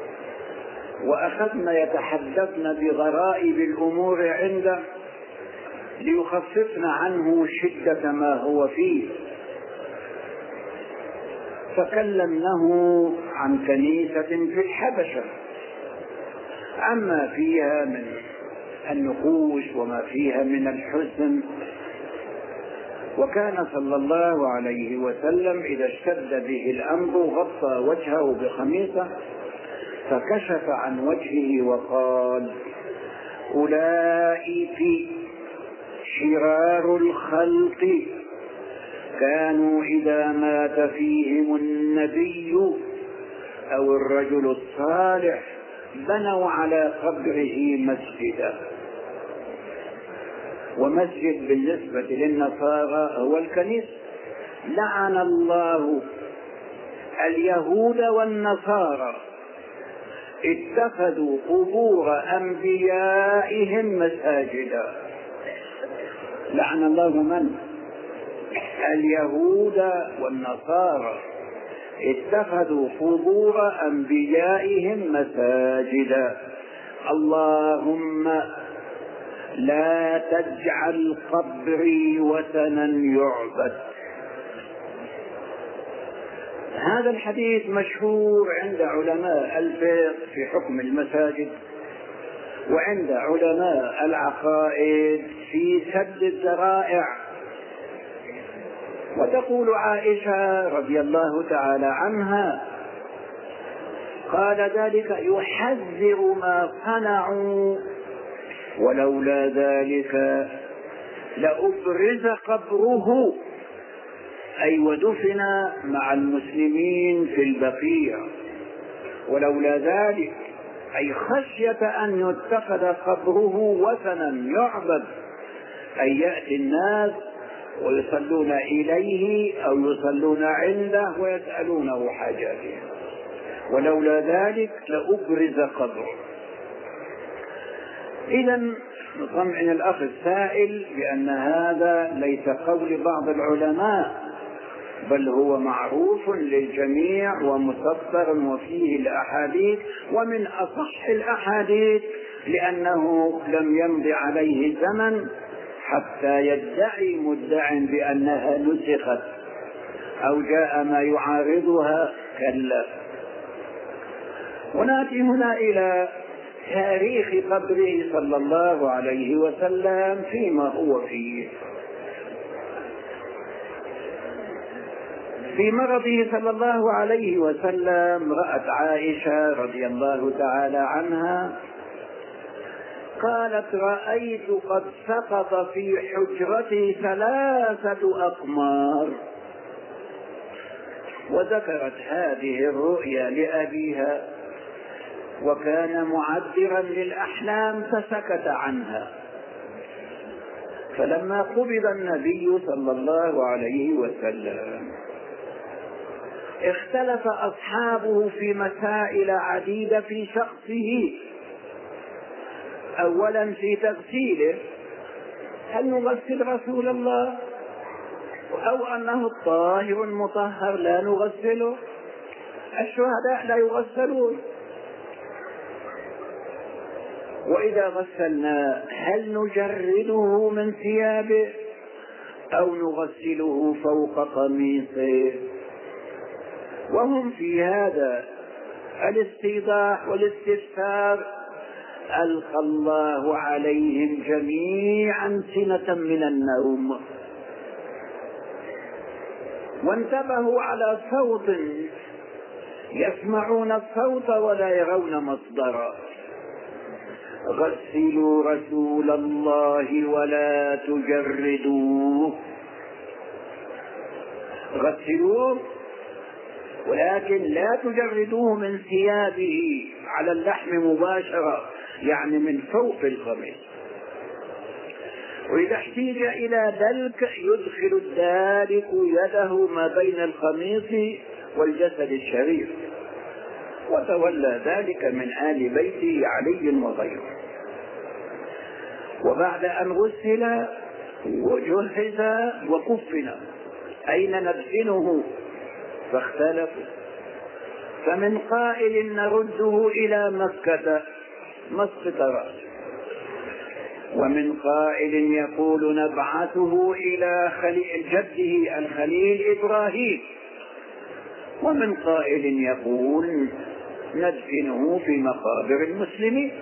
وأخذن يتحدثن بغرائب الأمور عنده ليخففن عنه شدة ما هو فيه، فكلمنه عن كنيسة في الحبشة، عما فيها من النقوش وما فيها من الحسن. وكان صلى الله عليه وسلم إذا اشتد به الأمر غطى وجهه بخميصة فكشف عن وجهه وقال: أولئك شرار الخلق كانوا إذا مات فيهم النبي أو الرجل الصالح بنوا على قبره مسجدا. ومسجد بالنسبة للنصارى هو الكنيسة. لعن الله اليهود والنصارى اتخذوا قبور أنبيائهم مساجدا. لعن الله من؟ اليهود والنصارى اتخذوا قبور أنبيائهم مساجدا. اللهم لا تجعل قبري وثنا يعبد. هذا الحديث مشهور عند علماء الفقه في حكم المساجد، وعند علماء العقائد في سد الذرائع. وتقول عائشة رضي الله تعالى عنها: قال ذلك يحذر ما صنعوا ولولا ذلك لأبرز قبره، أي ودفن مع المسلمين في البقيع. ولولا ذلك أي خشية أن يتخذ قبره وثنا يعبد، أن يأتي الناس ويصلون إليه أو يصلون عنده ويسألونه حاجاتهم، ولولا ذلك لأبرز قبره. إذا نطمئن الأخ السائل بأن هذا ليس قول بعض العلماء، بل هو معروف للجميع ومسطر وفيه الأحاديث، ومن أصح الأحاديث، لأنه لم يمض عليه زمن حتى يدعي مدع بأنها نسخت أو جاء ما يعارضها. كلا. ونأتي هنا إلى تاريخ قبره صلى الله عليه وسلم فيما هو فيه. في مرضه صلى الله عليه وسلم رأت عائشة رضي الله تعالى عنها قالت: رأيت قد سقط في حجرتي ثلاثة أقمار. وذكرت هذه الرؤيا لأبيها، وكان معبرا للأحلام فسكت عنها. فلما قبض النبي صلى الله عليه وسلم اختلف أصحابه في مسائل عديدة في شخصه. أولا في تغسيله، هل نغسل رسول الله أو أنه الطاهر المطهر لا نغسله؟ الشهداء لا يغسلون. وإذا غسلنا هل نجرده من ثيابه أو نغسله فوق قميصه؟ وهم في هذا الاستيضاح والاستفسار ألقى الله عليهم جميعا سنة من النوم، وانتبهوا على صوت يسمعون الصوت ولا يرون مصدرا. غسلوا رسول الله ولا تجردوه. غسلوه ولكن لا تجردوه من ثيابه على اللحم مباشرة، يعني من فوق القميص. وإذا احتيج إلى دلك يدخل الدالك يده ما بين القميص والجسد الشريف، وتولى ذلك من آل بيته علي وغيره. وبعد أن غسل وجهز وكفن أين ندفنه؟ فاختلفوا، فمن قائل نرده إلى مكة مسقط رأسه، ومن قائل يقول نبعثه إلى خليل جده الخليل إبراهيم، ومن قائل يقول ندفنه في مقابر المسلمين.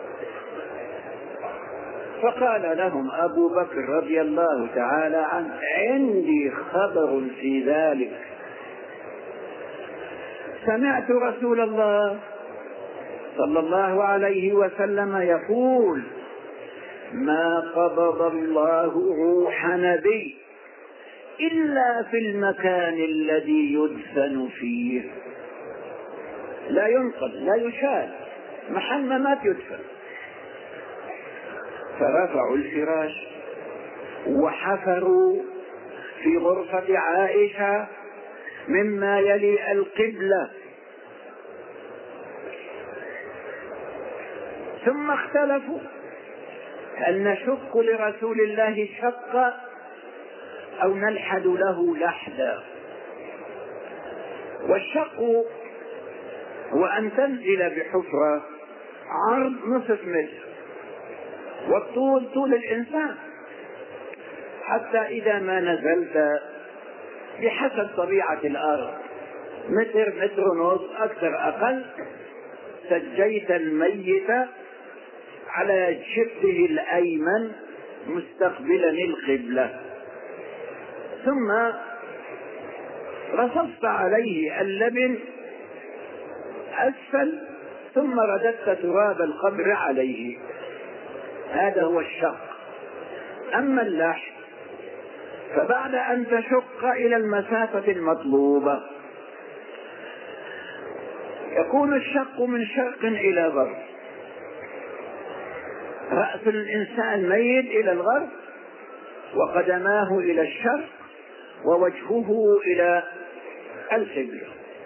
فقال لهم أبو بكر رضي الله تعالى عنه: عندي خبر في ذلك. سمعت رسول الله صلى الله عليه وسلم يقول: ما قبض الله روح نبي إلا في المكان الذي يدفن فيه. لا ينقل، لا يشال، محل ما مات يدفن. فرفعوا الفراش وحفروا في غرفة عائشة مما يلي القبلة، ثم اختلفوا هل نشق لرسول الله شقا أو نلحد له لحدا. والشق هو أن تنزل بحفرة عرض نصف متر والطول طول الإنسان، حتى إذا ما نزلت بحسب طبيعة الأرض متر متر ونص أكثر أقل سجيت الميت على شقه الأيمن مستقبلا القبلة، ثم رصصت عليه اللبن أسفل، ثم رددت تراب القبر عليه. هذا هو الشق. أما اللحد فبعد أن تشق إلى المسافة المطلوبة يكون الشق من شرق إلى غرب، رأس الإنسان ميل إلى الغرب وقدماه إلى الشرق ووجهه إلى القبلة.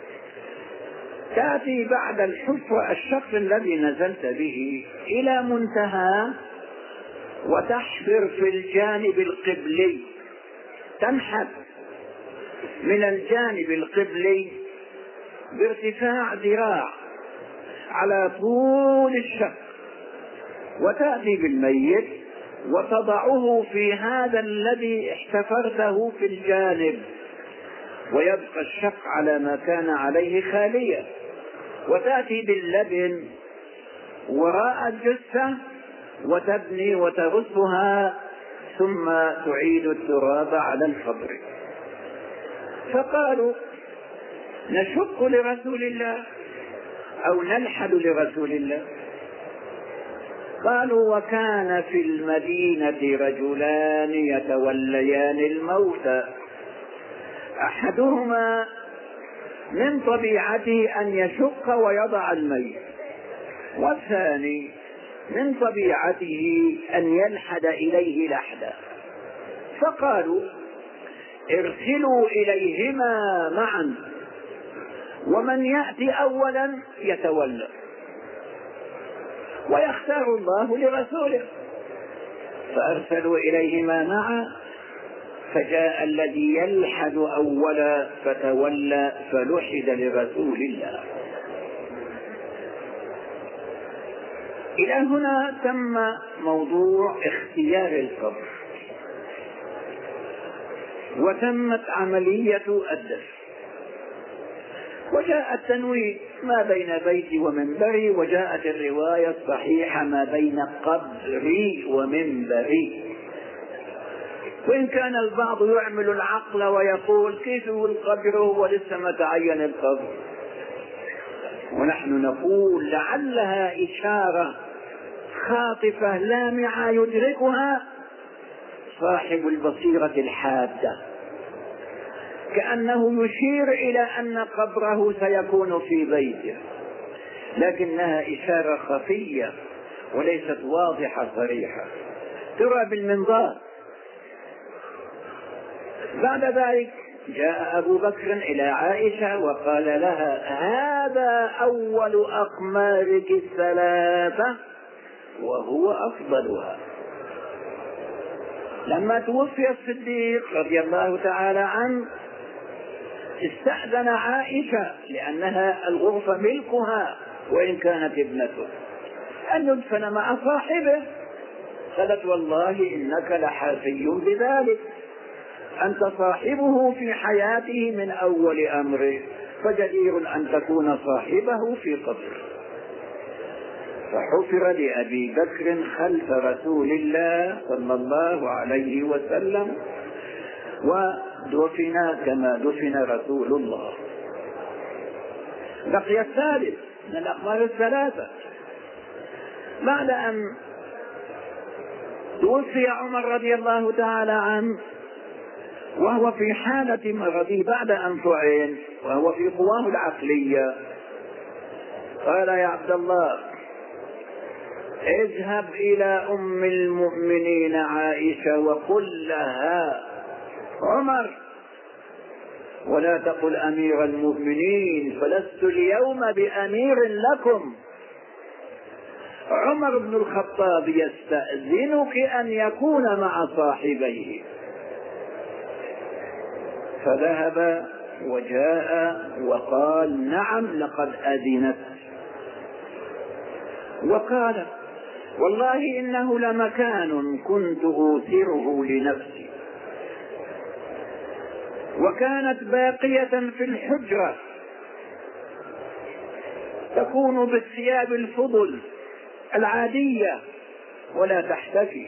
تأتي بعد الحفرة الشق الذي نزلت به إلى منتهى وتحفر في الجانب القبلي، تنحت من الجانب القبلي بارتفاع ذراع على طول الشق، وتأتي بالميت وتضعه في هذا الذي احتفرته في الجانب، ويبقى الشق على ما كان عليه خاليا، وتأتي باللبن وراء الجثة وتبني وترصها ثم تعيد التراب على القبر. فقالوا نشق لرسول الله أو نلحد لرسول الله؟ قالوا وكان في المدينة رجلان يتوليان الموتى، أحدهما من طبيعته أن يشق ويضع الميت، والثاني من طبيعته أن يلحد إليه لحدا. فقالوا ارسلوا إليهما معا، ومن يأتي أولا يتولى، ويختار الله لرسوله. فأرسلوا إليهما معا، فجاء الذي يلحد أولا فتولى فلحد لرسول الله. إلى هنا تم موضوع اختيار القبر، وتمت عملية الدفن، وجاء التنوين ما بين بيتي ومنبري، وجاءت الرواية الصحيحة ما بين قبري ومنبري. وإن كان البعض يعمل العقل ويقول كيف هو القبر ولسه ما تعين القبر، ونحن نقول لعلها إشارة خاطفة لامعة يدركها صاحب البصيرة الحادة، كأنه يشير إلى أن قبره سيكون في بيته، لكنها إشارة خفية وليست واضحة صريحة، ترى بالمنظار. بعد ذلك جاء أبو بكر إلى عائشة وقال لها هذا أول أقمارك الثلاثة وهو أفضلها. لما توفي الصديق رضي الله تعالى عنه استأذن عائشة لأنها الغرفة ملكها وإن كانت ابنته أن يدفن مع صاحبه، قالت والله إنك لحافي بذلك، أنت صاحبه في حياته من أول أمره، فجدير أن تكون صاحبه في قبره. فحفر لأبي بكر خلف رسول الله صلى الله عليه وسلم، ودفن كما دفن رسول الله. بقي الثالث من الأقمار الثلاثة. بعد أن توفي عمر رضي الله تعالى عنه وهو في حالة مرضه بعد أن طعن وهو في قواه العقلية، قال يا عبد الله اذهب إلى أم المؤمنين عائشة وقل لها عمر، ولا تقل أمير المؤمنين فلست اليوم بأمير لكم، عمر بن الخطاب يستأذنك أن يكون مع صاحبيه. فذهب وجاء وقال نعم لقد أذنت، وقال والله إنه لمكان كنت أوثره لنفسي، وكانت باقية في الحجرة تكون بالثياب الفضل العادية ولا تحتفي،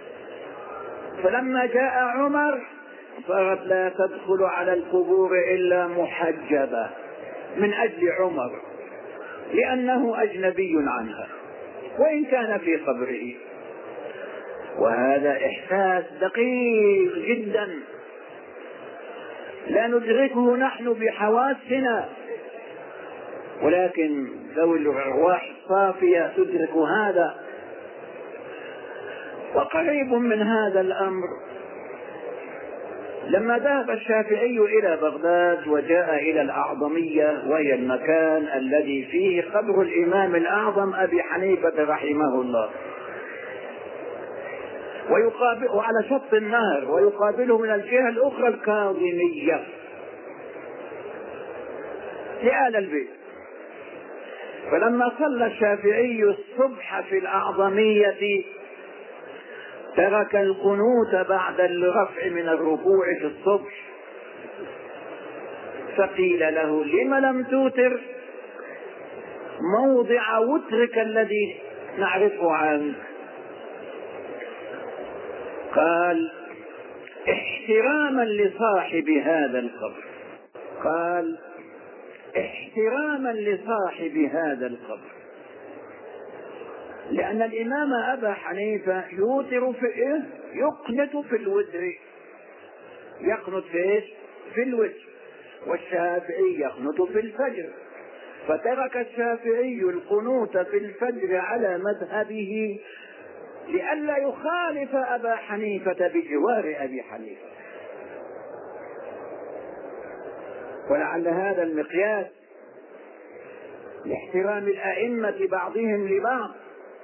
فلما جاء عمر صارت لا تدخل على القبور إلا محجبة من أجل عمر، لأنه أجنبي عنها وإن كان في قبره. وهذا إحساس دقيق جدا لا ندركه نحن بحواسنا، ولكن ذوي الأرواح الصافية تدرك هذا. وقريب من هذا الأمر لما ذهب الشافعي إلى بغداد وجاء إلى الأعظمية، وهي المكان الذي فيه قبر الإمام الأعظم أبي حنيفة رحمه الله، ويقابل على شط النهر، ويقابله من الجهة الأخرى الكاظمية لآل البيت. فلما صلى الشافعي الصبح في الأعظمية ترك القنوت بعد الرفع من الركوع في الصبح، فقيل له: لم لم توتر موضع وترك الذي نعرفه عنك؟ قال: احتراما لصاحب هذا القبر. قال: احتراما لصاحب هذا القبر، لأن الإمام أبا حنيفة يوتر في إيه؟ يقنت في الوتر، يقنت في إيش؟ في الوتر، والشافعي يقنت في الفجر، فترك الشافعي القنوت في الفجر على مذهبه لئلا يخالف أبا حنيفة بجوار أبي حنيفة. ولعل هذا المقياس لاحترام الأئمة بعضهم لبعض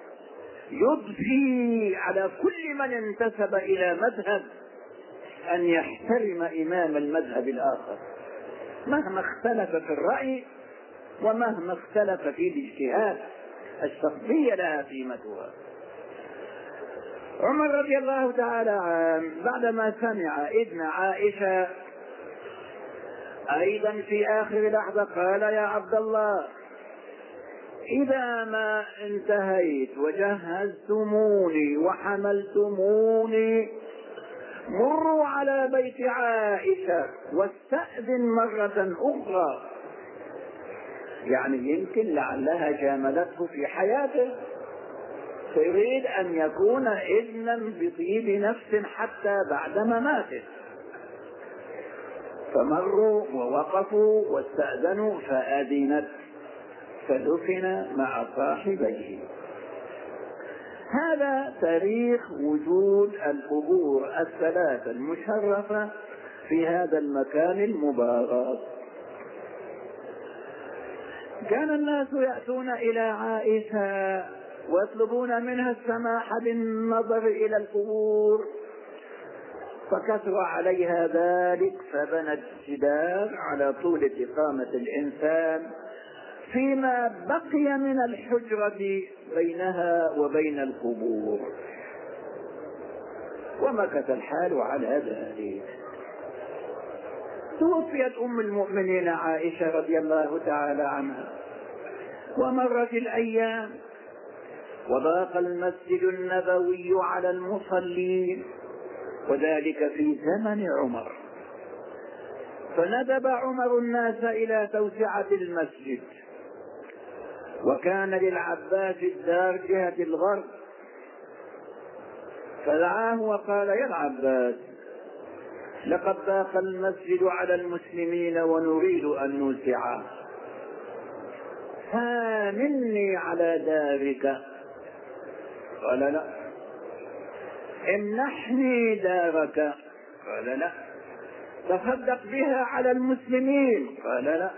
يضفي على كل من انتسب إلى مذهب أن يحترم إمام المذهب الآخر مهما اختلف في الرأي ومهما اختلف في الاجتهاد. الشخصية لها قيمتها. عمر رضي الله تعالى عنه بعدما سمع إذن عائشة أيضا في آخر لحظة قال: يا عبد الله، إذا ما انتهيت وجهزتموني وحملتموني مروا على بيت عائشة واستأذن مرة أخرى. يعني يمكن لعلها جاملته في حياته، تريد أن يكون إذنا بطيب نفس حتى بعد مماته. فمروا ووقفوا واستأذنوا فأذنت، فدفن مع صاحبيه. هذا تاريخ وجود القبور الثلاثة المشرفة في هذا المكان المبارك. كان الناس يأتون إلى عائشة ويطلبون منها السماح بالنظر إلى القبور، فكثر عليها ذلك فبنت جدار على طول إقامة الإنسان فيما بقي من الحجرة بينها وبين القبور، ومكث الحال على ذلك. توفيت أم المؤمنين عائشة رضي الله تعالى عنها، ومرت الأيام وضاق المسجد النبوي على المصلين، وذلك في زمن عمر، فندب عمر الناس إلى توسعة المسجد، وكان للعباس الدار جهة الغرب، فدعاه وقال: يا العباس، لقد ضاق المسجد على المسلمين ونريد أن نوسعه، فامني على دارك. قال: لا. امنحني دارك. قال: لا. تصدق بها على المسلمين. قال: لا.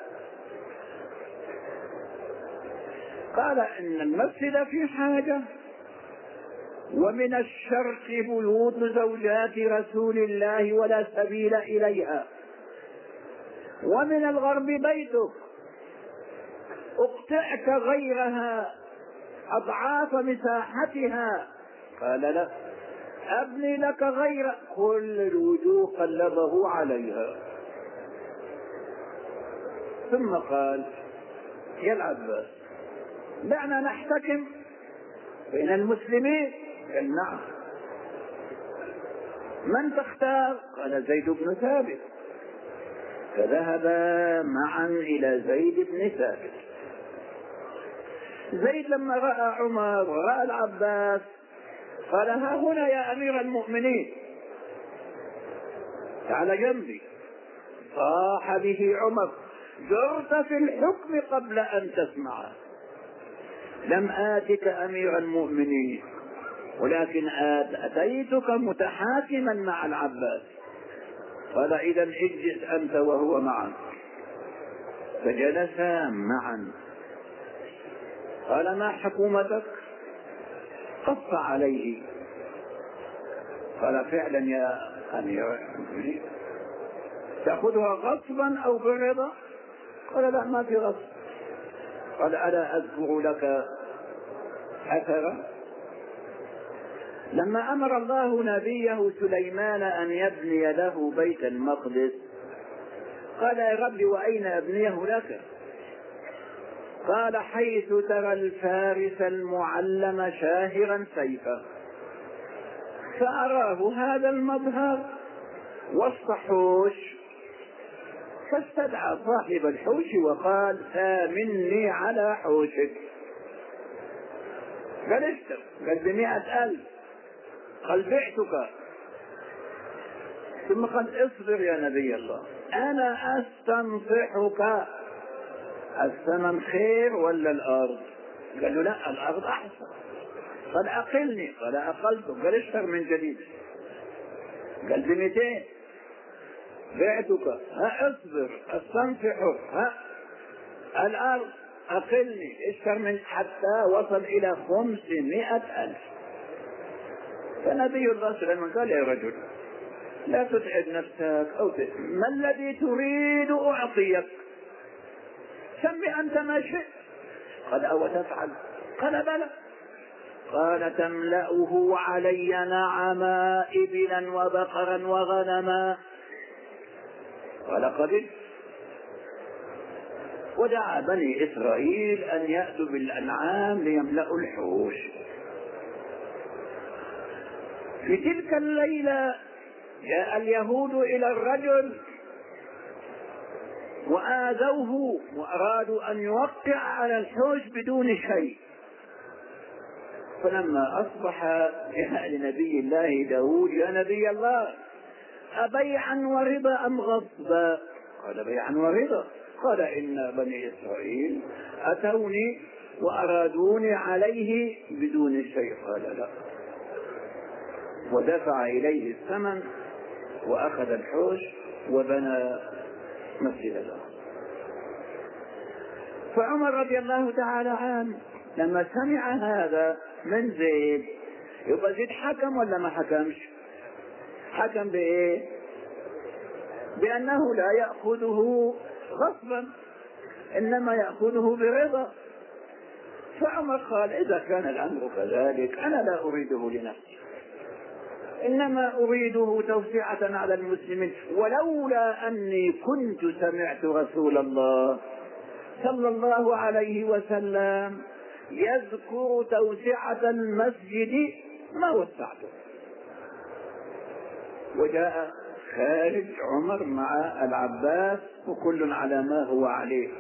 قال: إن المسجد في حاجة، ومن الشرق بيوت زوجات رسول الله ولا سبيل إليها، ومن الغرب بيتك اقطعت غيرها أضعاف مساحتها. قال: لا. أبني لك غير. كل الوجوه قلبه عليها، ثم قال: يا العباس، دعنا نحتكم بين المسلمين. قال: نعم. من تختار؟ قال: زيد بن ثابت. فذهبا معا إلى زيد بن ثابت. زيد لما رأى عمر ورأى العباس قال: ها هنا يا أمير المؤمنين، تعال جنبي. صاح به عمر جرت في الحكم قبل أن تسمعه. لم آتك أمير المؤمنين ولكن أتيتك متحاكما مع العباس. قال إذا اجلس أنت وهو معا. فجلسا معا. قال ما حكومتك؟ قص عليه. قال فعلا يا أمير المؤمنين تأخذها غصبا أو بالرضا؟ قال لا ما في غصب. قال ألا أذكر لك أثرا؟ لما أمر الله نبيه سليمان أن يبني له بيت المقدس قال يا رب وأين أبنيه لك؟ قال حيث ترى الفارس المعلم شاهرا سيفا. فأراه هذا المظهر وسط حوش، فاستدعى صاحب الحوش وقال آمني على حوشك. قال اشتر. قال بمئة ألف. قال بعتك. ثم قال اصبر يا نبي الله أنا أستنصحك الثمن خير ولا الأرض؟ قال له لا الأرض أحسن. قال أقلني. قال أقلته. قال اشتر من جديد. قال بمئتين. بعتك. ها اصبر استنصحك. ها الأرض أقلني. اشتر من حتى وصل إلى خمسمائة ألف. فنبي الله سليمان قال يا رجل لا تتعب نفسك أو تتعب. ما الذي تريد أعطيك؟ سمي أنت ما شئت. قال أو تفعل؟ قال بلى. قال تملأه علي نعما إبلا وبقرا وغنما. قال قبل. ودعا بني إسرائيل أن يأتوا بالأنعام ليملأوا الحوش. في تلك الليلة جاء اليهود إلى الرجل وآذوه وأرادوا أن يوقع على الحوش بدون شيء. فلما أصبح جاء لنبي الله داود يا نبي الله أبيعا ورضا أم غصبا؟ قال بيعا ورضا. قال إن بني إسرائيل أتوني وأرادوني عليه بدون شيء. قال لا. ودفع إليه الثمن وأخذ الحوش وبنى مسجد الله. فعمر رضي الله تعالى عنه لما سمع هذا من زيد يبقى زيد حكم ولا ما حكمش؟ حكم بإيه؟ بأنه لا يأخذه غصبا إنما يأخذه برضا. فعمر قال إذا كان الأمر كذلك أنا لا أريده لنفسي إنما أريده توسعة على المسلمين. ولولا أني كنت سمعت رسول الله صلى الله عليه وسلم يذكر توسعة المسجد ما وسعته. وجاء خارج عمر مع العباس وكل على ما هو عليه.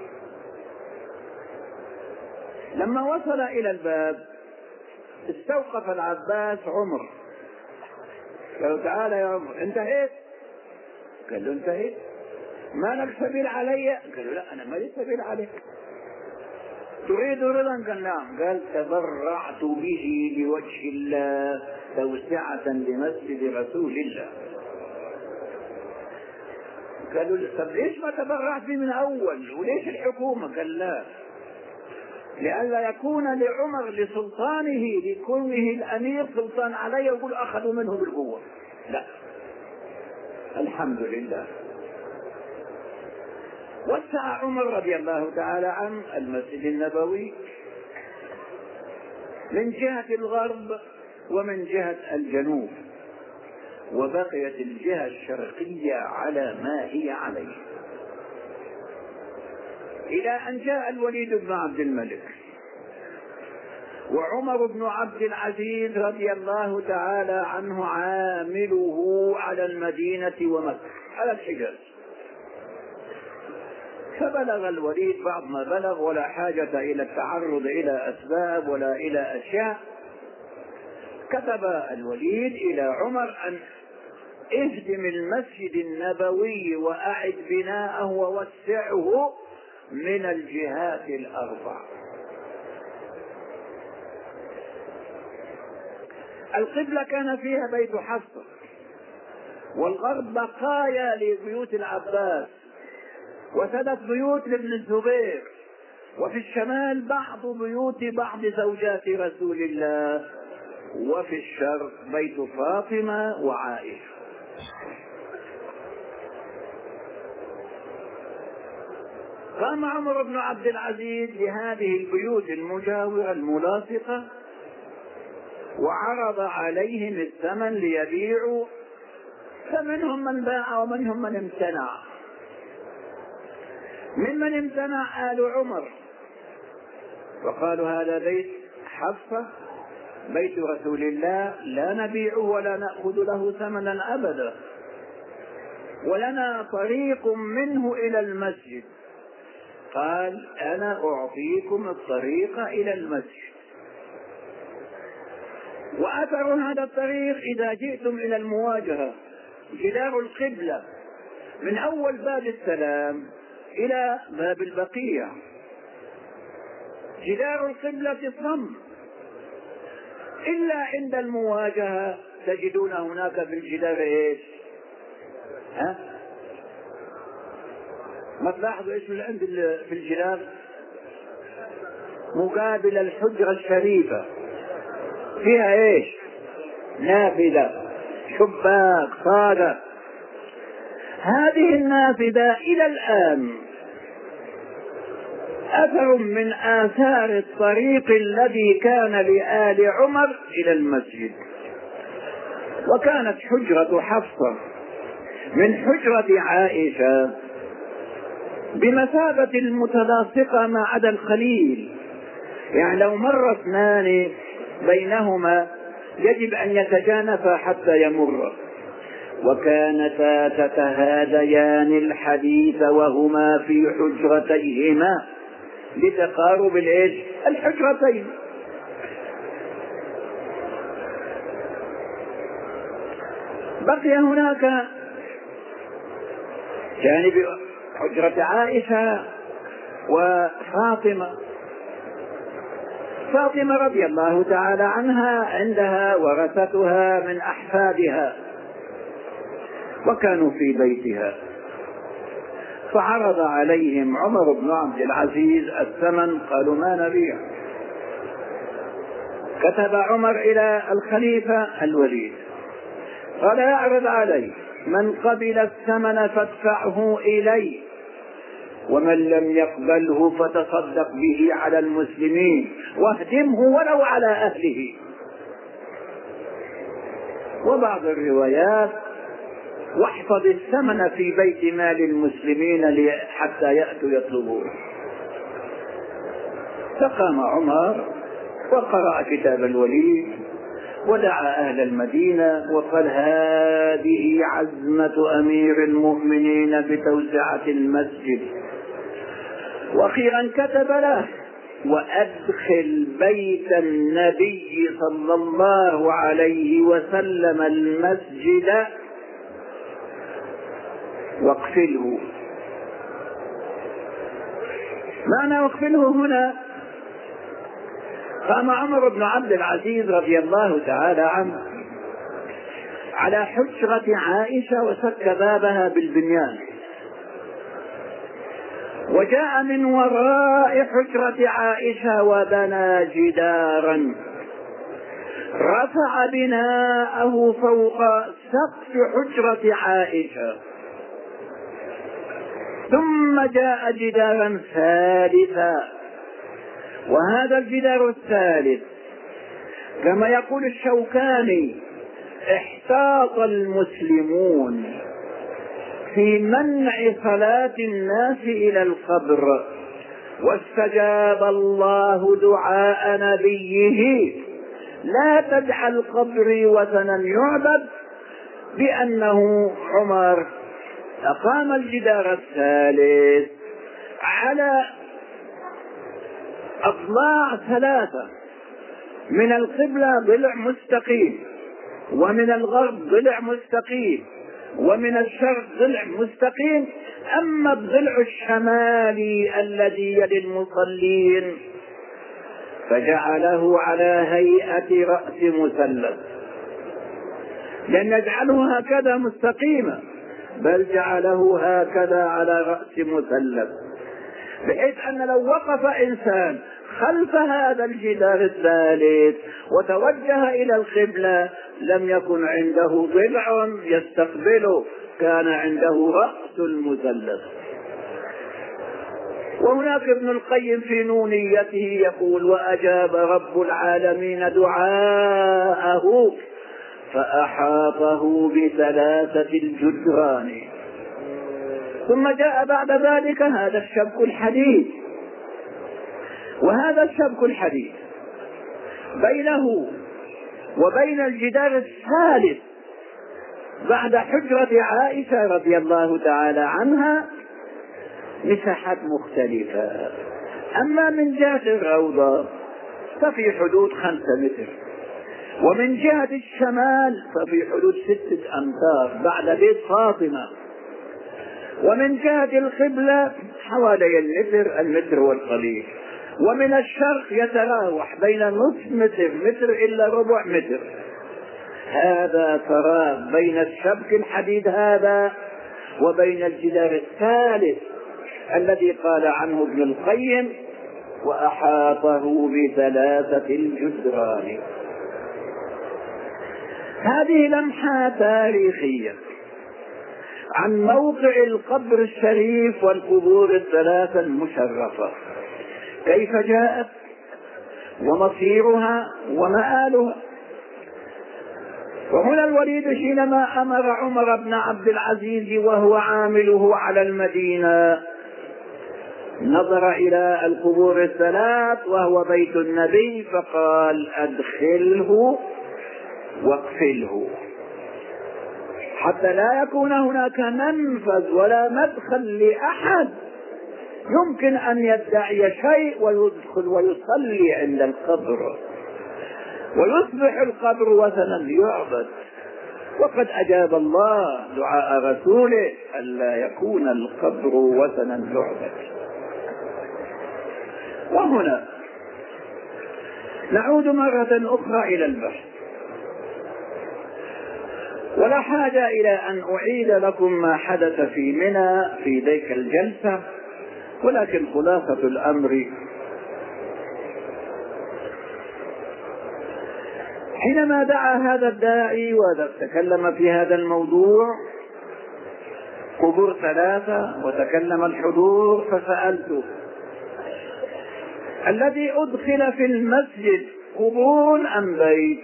لما وصل إلى الباب استوقف العباس عمر قال تعالى يا عمر انتهيت؟ قال له انتهيت. ما لك سبيل علي؟ قال له لا أنا ما لي سبيل عليك. تريد رضا؟ قال نعم. قال تبرعت به لوجه الله توسعة لمسجد رسول الله. قالوا طب ليش ما تبرعت به من أول وليش الحكومة؟ قال لا لئلا يكون لعمر لسلطانه لكونه الأمير سلطان علي يقول أخذوا منه بالقوة. لا الحمد لله. وسع عمر رضي الله تعالى عنه المسجد النبوي من جهة الغرب ومن جهة الجنوب وبقيت الجهة الشرقية على ما هي عليه إلى أن جاء الوليد بن عبد الملك وعمر بن عبد العزيز رضي الله تعالى عنه عامله على المدينة ومكة على الحجاز. فبلغ الوليد بعض ما بلغ ولا حاجة إلى التعرض إلى أسباب ولا إلى أشياء. كتب الوليد إلى عمر أن اهدم المسجد النبوي وأعد بناءه ووسعه من الجهات الأربع. القبلة كان فيها بيت حفصة، والغرب بقايا لبيوت العباس، وثلاث بيوت لابن الزبير، وفي الشمال بعض بيوت بعض زوجات رسول الله، وفي الشرق بيت فاطمة وعائشة. قام عمر بن عبد العزيز لهذه البيوت المجاورة الملاصقة وعرض عليهم الثمن ليبيعوا، فمنهم من باع ومنهم من امتنع. ممن امتنع آل عمر وقالوا هذا بيت حفصة بيت رسول الله لا نبيعه ولا نأخذ له ثمنا أبدا، ولنا طريق منه إلى المسجد. قال أنا أعطيكم الطريق إلى المسجد، وأثر هذا الطريق إذا جئتم إلى المواجهة جدار القبلة من أول باب السلام إلى باب البقيع، جدار القبلة صم، إلا عند المواجهة تجدون هناك في الجدار إيش؟ ها؟ ما تلاحظوا إيش اللي عند في الجدار؟ مقابل الحجرة الشريفة فيها إيش؟ نافذة، شباك، صاغة. هذه النافذة إلى الآن أثر من آثار الطريق الذي كان لآل عمر إلى المسجد. وكانت حجرة حفصة من حجرة عائشة بمثابة المتلاصقة ما عدا الخليل، يعني لو مر اثنان بينهما يجب أن يتجانفا حتى يمر. وكانتا تتهاديان الحديث وهما في حجرتيهما لتقارب الايش؟ الحجرتين. بقي هناك جانب حجرة عائشة وفاطمة. فاطمة رضي الله تعالى عنها عندها ورثتها من أحفادها وكانوا في بيتها، فعرض عليهم عمر بن عبد العزيز الثمن، قالوا ما نبيع. كتب عمر إلى الخليفة الوليد قال اعرض علي من قبل الثمن فادفعه إلي، ومن لم يقبله فتصدق به على المسلمين واهدمه ولو على أهله. وبعض الروايات واحفظ الثمن في بيت مال المسلمين حتى يأتوا يطلبوه. فقام عمر وقرأ كتاب الوليد ودعا أهل المدينة وقال هذه عزمة أمير المؤمنين بتوسعة المسجد. وأخيرا كتب له وأدخل بيت النبي صلى الله عليه وسلم المسجد واقفله. معنى واقفله هنا قام عمر بن عبد العزيز رضي الله تعالى عنه على حجرة عائشة وسك بابها بالبنيان، وجاء من وراء حجرة عائشة وبنى جدارا رفع بناءه فوق سقف حجرة عائشة، ثم جاء جدارا ثالثا. وهذا الجدار الثالث كما يقول الشوكاني احتاط المسلمون في منع صلاة الناس إلى القبر، واستجاب الله دعاء نبيه لا تجعل قبري وثنا يعبد، بأنه عمر أقام الجدار الثالث على أضلاع ثلاثة، من القبلة ضلع مستقيم، ومن الغرب ضلع مستقيم، ومن الشرق ضلع مستقيم. أما الضلع الشمالي الذي يلي المصلين فجعله على هيئة رأس مثلث، لم يجعله هكذا مستقيما بل جعله هكذا على رأس مثلث، بحيث أن لو وقف إنسان خلف هذا الجدار الثالث وتوجه إلى القبلة لم يكن عنده ضلع يستقبله، كان عنده رأس المثلث. وهناك ابن القيم في نونيته يقول: وأجاب رب العالمين دعاءه فأحاطه بثلاثة الجدران. ثم جاء بعد ذلك هذا الشبك الحديد، وهذا الشبك الحديد بينه وبين الجدار الثالث بعد حجرة عائشة رضي الله تعالى عنها مساحات مختلفة. أما من جهة الروضة ففي حدود خمسة متر، ومن جهة الشمال ففي حدود ستة أمتار بعد بيت فاطمة، ومن جهة القبلة حوالي المتر المتر والقليل، ومن الشرق يتراوح بين نصف متر متر إلا ربع متر. هذا فراغ بين الشبك الحديد هذا وبين الجدار الثالث الذي قال عنه ابن القيم: وأحاطه بثلاثة الجدران. هذه لمحة تاريخية عن موقع القبر الشريف والقبور الثلاثة المشرفة، كيف جاءت ومصيرها ومآلها. وهنا الوليد حينما أمر عمر بن عبد العزيز وهو عامله على المدينة نظر إلى القبور الثلاث وهو بيت النبي فقال: أدخله واقفله حتى لا يكون هناك منفذ ولا مدخل لأحد يمكن أن يدعي شيء ويدخل ويصلي عند القبر ويصبح القبر وثنا يعبد. وقد أجاب الله دعاء رسوله ألا يكون القبر وثنا يعبد. وهنا نعود مرة أخرى إلى البحث، ولا حاجة إلى أن أعيد لكم ما حدث في منى في ذيك الجلسة، ولكن خلاصة الأمر حينما دعا هذا الداعي وتكلم في هذا الموضوع قبور ثلاثة وتكلم الحضور، فسألته: الذي أدخل في المسجد قبور أم بيت؟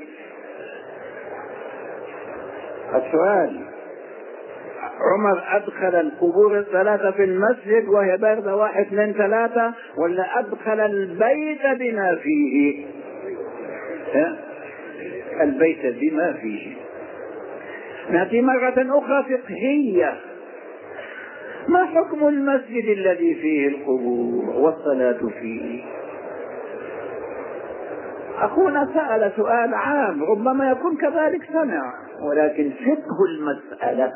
السؤال: عمر أدخل القبور الثلاثة في المسجد وهي باردة واحد اثنين ثلاثة، ولا أدخل البيت بما فيه؟ البيت بما فيه. نأتي مرة أخرى فقهية: ما حكم المسجد الذي فيه القبور والصلاة فيه؟ أخونا سأل سؤال عام ربما يكون كذلك سمع، ولكن فقه المسألة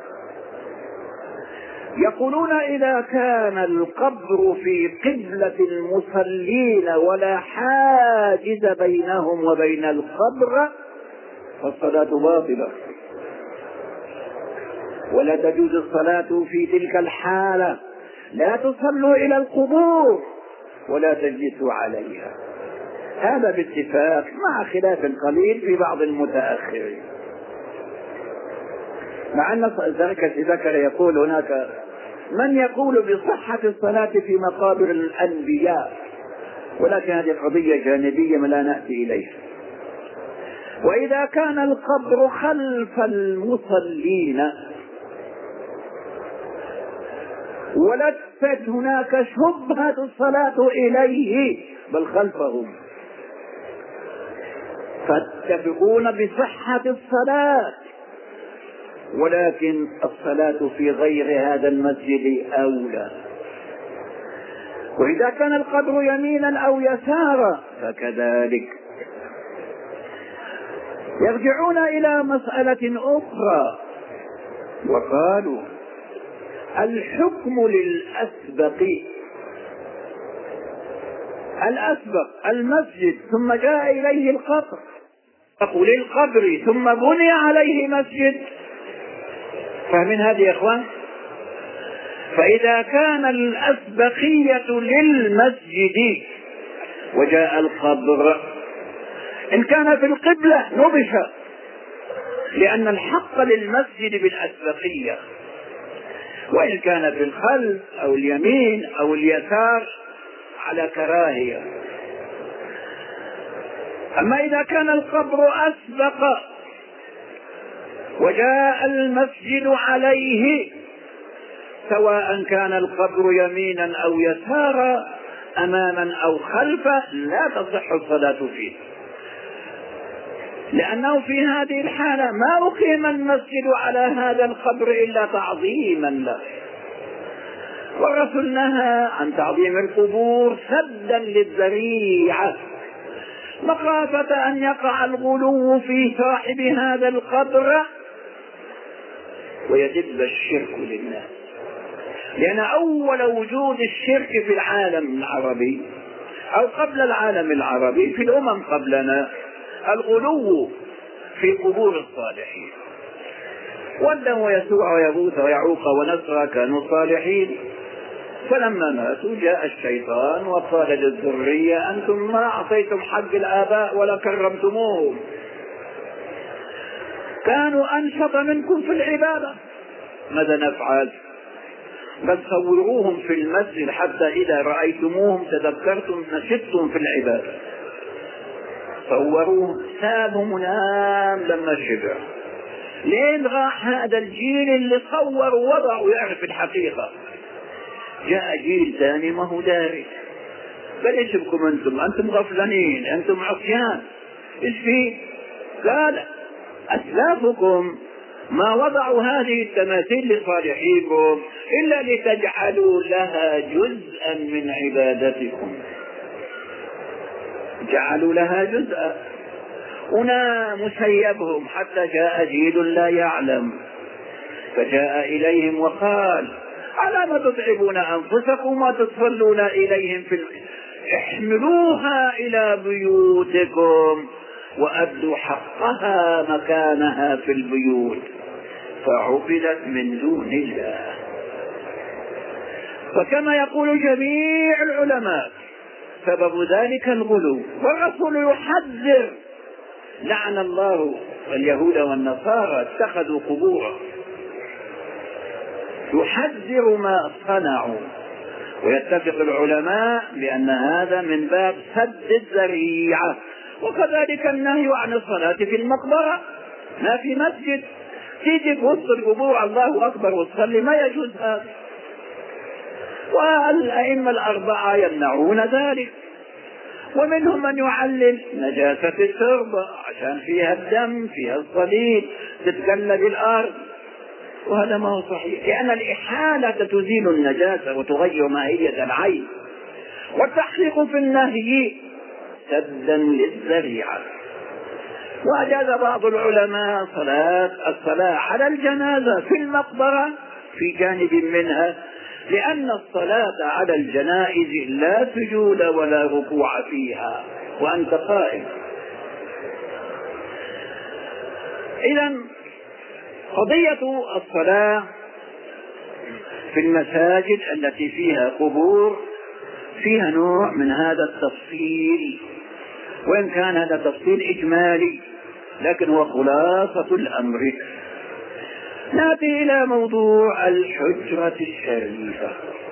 يقولون: إذا كان القبر في قبلة المصلين ولا حاجز بينهم وبين القبر فالصلاة باطلة، ولا تجوز الصلاة في تلك الحالة. لا تصلوا إلى القبور ولا تجلسوا عليها. هذا باتفاق مع خلاف قليل في بعض المتأخرين، مع أن ذلك ذكر يقول هناك من يقول بصحة الصلاة في مقابر الأنبياء، ولكن هذه قضية جانبية لا نأتي إليها. وإذا كان القبر خلف المصلين ولست هناك شبهة الصلاة إليه بل خلفهم، فاتفقون بصحة الصلاة، ولكن الصلاة في غير هذا المسجد أولى. وإذا كان القبر يمينا أو يسارا فكذلك. يرجعون إلى مسألة أخرى: وقالوا الحكم للأسبق، الأسبق المسجد ثم جاء إليه القبر، للقبر ثم بني عليه مسجد. فمن هذه يا إخوان؟ فإذا كان الأسبقية للمسجد وجاء القبر، إن كان في القبلة نبش، لأن الحق للمسجد بالأسبقية، وإن كان في الخلف أو اليمين أو اليسار على كراهية. أما إذا كان القبر أسبق وجاء المسجد عليه، سواء كان القبر يمينا أو يسارا، أماما أو خلفا، لا تصح الصلاة فيه، لأنه في هذه الحالة ما أقيم المسجد على هذا القبر إلا تعظيما له. والرسول نهى عن تعظيم القبور سدا للذريعة، مخافة أن يقع الغلو في صاحب هذا القبر ويدب الشرك للناس. لأن أول وجود الشرك في العالم العربي أو قبل العالم العربي في الأمم قبلنا الغلو في قبور الصالحين. ود ويسوع ويغوث ويعوق ونسرا كانوا صالحين، فلما ماتوا جاء الشيطان وقال للذرية أنتم ما أعطيتم حق الآباء ولا كرمتموهم، كانوا أنشط منكم في العبادة، ماذا نفعل؟ بل صوروهم في المسجد حتى إذا رأيتموهم تذكرتم نشطتم في العبادة. صوروهم، سابهم نام لما شبع. لين راح هذا الجيل اللي صور ووضع ويعرف الحقيقة؟ جاء جيل ثاني ما هو داري. بل ايش بكم انتم؟ انتم غفلانين، انتم عصيان. ايش فيه؟ قال اسلافكم ما وضعوا هذه التماثيل لصالحيكم الا لتجعلوا لها جزءا من عبادتكم. جعلوا لها جزءا. هنا مسيبهم حتى جاء جيل لا يعلم، فجاء إليهم وقال على ما تتعبون أنفسكم وتصلون إليهم في ال... احملوها إلى بيوتكم وأدوا حقها مكانها في البيوت، فعبدت من دون الله. وكما يقول جميع العلماء سبب ذلك الغلو، والرسول يحذر، لعن الله اليهود والنصارى اتخذوا قبورا، يحذر ما صنعوا. ويتفق العلماء بأن هذا من باب سد الذريعة. وكذلك النهي عن الصلاة في المقبرة، ما في مسجد تيجي في وسط القبور الله أكبر وتصلي، ما يجوز هذا. والأئمة الأربعة يمنعون ذلك. ومنهم من يعلل نجاسة التربة عشان فيها الدم، فيها الصليب، تتقلب الأرض، وهذا ما هو صحيح، لأن الإحالة تزيل النجاسة وتغير ماهية العين. والتحقيق في النهي سدا للذريعة. وأجاز بعض العلماء صلاة الصلاة على الجنازة في المقبرة في جانب منها، لأن الصلاة على الجنائز لا سجود ولا ركوع فيها وأنت قائم. إذن قضية الصلاة في المساجد التي فيها قبور فيها نوع من هذا التفصيل، وإن كان هذا تفصيل إجمالي لكن هو خلاصة الأمر. نأتي إلى موضوع الحجرة الشريفة.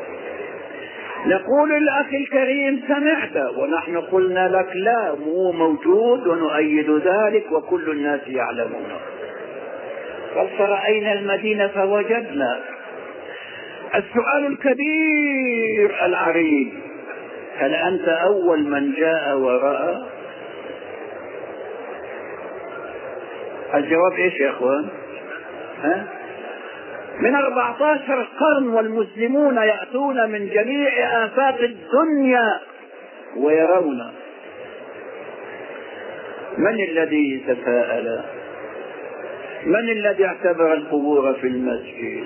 نقول للأخ الكريم سمعت، ونحن قلنا لك لا، مو موجود ونؤيد ذلك وكل الناس يعلمون. قد رأينا المدينة فوجدنا. السؤال الكبير العريض، هل أنت أول من جاء ورأى؟ الجواب إيش يا أخوان؟ ها؟ من أربعة عشر قرن والمسلمون يأتون من جميع آفاق الدنيا ويرون. من الذي تساءل؟ من الذي اعتبر القبور في المسجد؟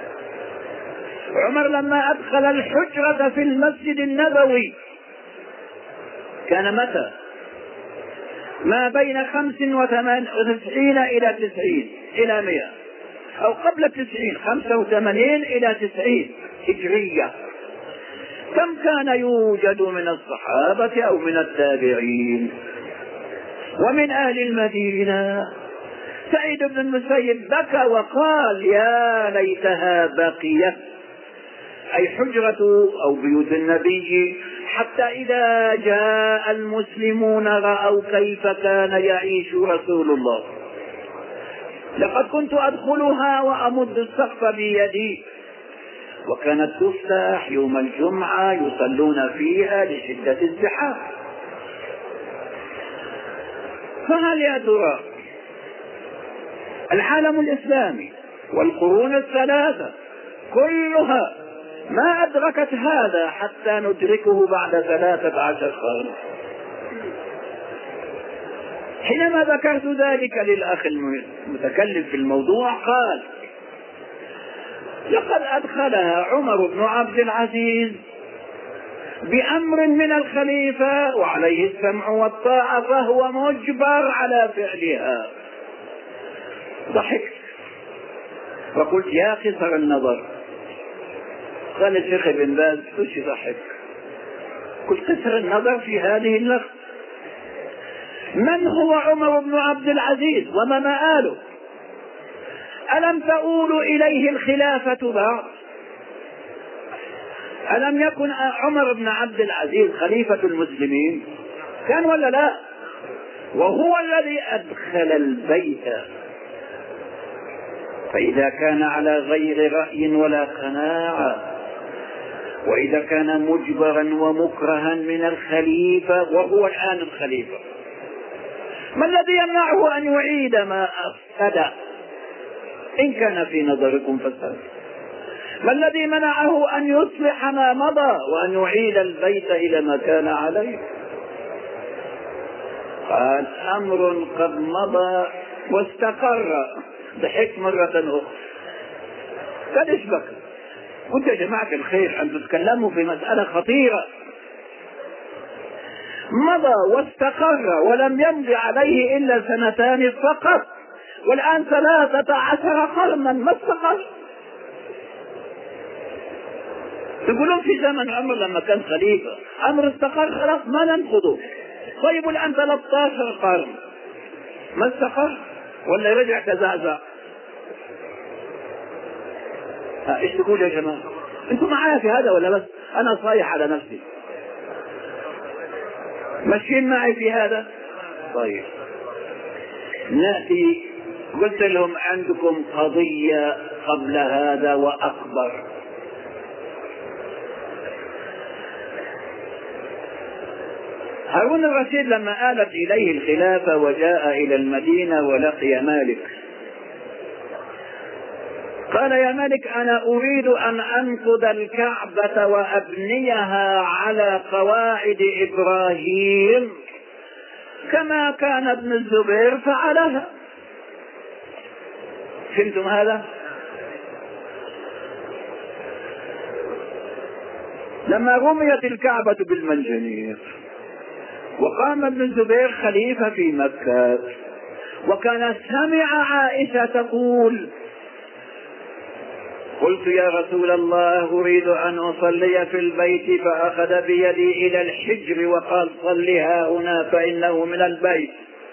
عمر لما أدخل الحجرة في المسجد النبوي كان متى؟ ما بين خمس وتسعين إلى تسعين إلى مئة، أو قبل تسعين، خمسة وثمانين إلى تسعين هجرية. كم كان يوجد من الصحابة أو من التابعين ومن أهل المدينة؟ سعيد بن المسيب بكى وقال يا ليتها بقيت، أي حجرة أو بيوت النبي، حتى إذا جاء المسلمون رأوا كيف كان يعيش رسول الله. لقد كنت أدخلها وأمد السقف بيدي، وكانت تفتح يوم الجمعة يصلون فيها لشدة الزحام. فهل يا ترى العالم الإسلامي والقرون الثلاثة كلها ما أدركت هذا حتى ندركه بعد ثلاثة عشر قرن؟ حينما ذكرت ذلك للأخ المتكلم في الموضوع قال لقد أدخلها عمر بن عبد العزيز بأمر من الخليفة وعليه السمع والطاعة، فهو مجبر على فعلها. ضحكت وقلت يا قصر النظر. قال الشيخ ابن باز وش يضحك؟ قلت قصر النظر في هذه اللحظة. من هو عمر بن عبد العزيز وما مآله؟ ألم تؤول إليه الخلافة بعد؟ ألم يكن عمر بن عبد العزيز خليفة المسلمين؟ كان ولا لا؟ وهو الذي أدخل البيت. فإذا كان على غير رأي ولا قناعة، وإذا كان مجبرا ومكرها من الخليفة وهو الآن الخليفة، ما الذي يمنعه أن يعيد ما أفسد إن كان في نظركم فساد؟ ما الذي منعه أن يصلح ما مضى وأن يعيد البيت إلى ما كان عليه؟ قال أمر قد مضى واستقر. ضحك مرة أخرى. قد اشبك. قلت يا جماعة الخير أن تتكلموا في مسألة خطيرة. مضى واستقر ولم يمضي عليه إلا سنتان فقط، والآن ثلاثة عشر قرنا ما استقر. يقولون في زمن عمر لما كان خليفة أمر استقر خلاص ما ننقضه. طيب الآن ثلاثة عشر قرن ما استقر ولا يرجع تزعزع؟ ايش تقول يا جماعة؟ انتم معايا في هذا ولا بس انا صايح على نفسي؟ ماشيين معي في هذا؟ طيب نأتي. قلت لهم عندكم قضية قبل هذا وأكبر. هارون الرشيد لما آلت إليه الخلافة وجاء إلى المدينة ولقي مالك، قال يا مالك أنا أريد أن أنقض الكعبة وأبنيها على قواعد إبراهيم كما كان ابن الزبير فعلها. فهمتم هذا؟ لما رميت الكعبة بالمنجنيق وقام ابن الزبير خليفة في مكة، وكان سمع عائشة تقول قلت يا رسول الله أريد أن أصلي في البيت، فأخذ بيدي إلى الحجر وقال صلها هنا فإنه من البيت.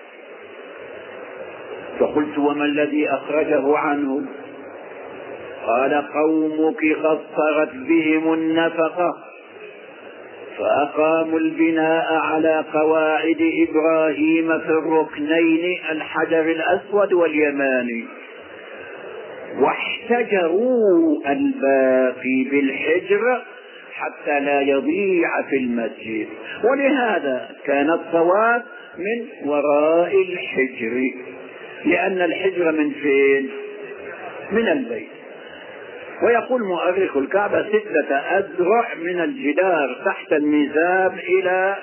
فقلت وما الذي أخرجه عنه؟ قال قومك قصرت بهم النفقة فأقاموا البناء على قواعد إبراهيم في الركنين الحجر الأسود واليماني، واحتجروا الباقي بالحجر حتى لا يضيع في المسجد، ولهذا كان الطواف من وراء الحجر، لأن الحجر من فين؟ من البيت. ويقول مؤرخ الكعبة ستة أذرع من الجدار تحت الميزاب إلى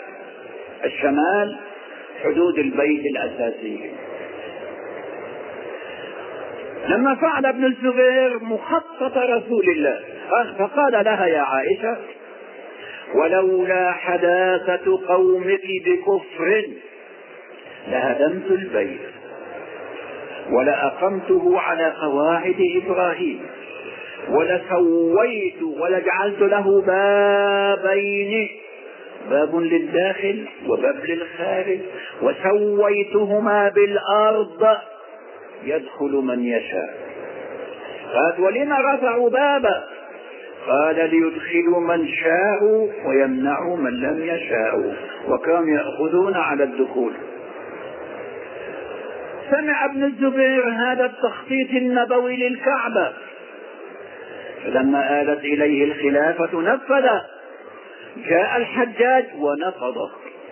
الشمال حدود البيت الأساسي. لما فعل ابن الزبير مخطط رسول الله فقال لها يا عائشة ولولا حداثة قومك بكفر لهدمت البيت ولأقمته على قواعد إبراهيم ولسويت ولجعلت له بابين باب للداخل وباب للخارج وسويتهما بالأرض يدخل من يشاء. قالت ولما رفعوا بابا؟ قال ليدخلوا من شاءوا ويمنعوا من لم يشاءوا وكانوا يأخذون على الدخول. سمع ابن الزبير هذا التخطيط النبوي للكعبة فلما آلت إليه الخلافة نفذ. جاء الحجاج ونقضه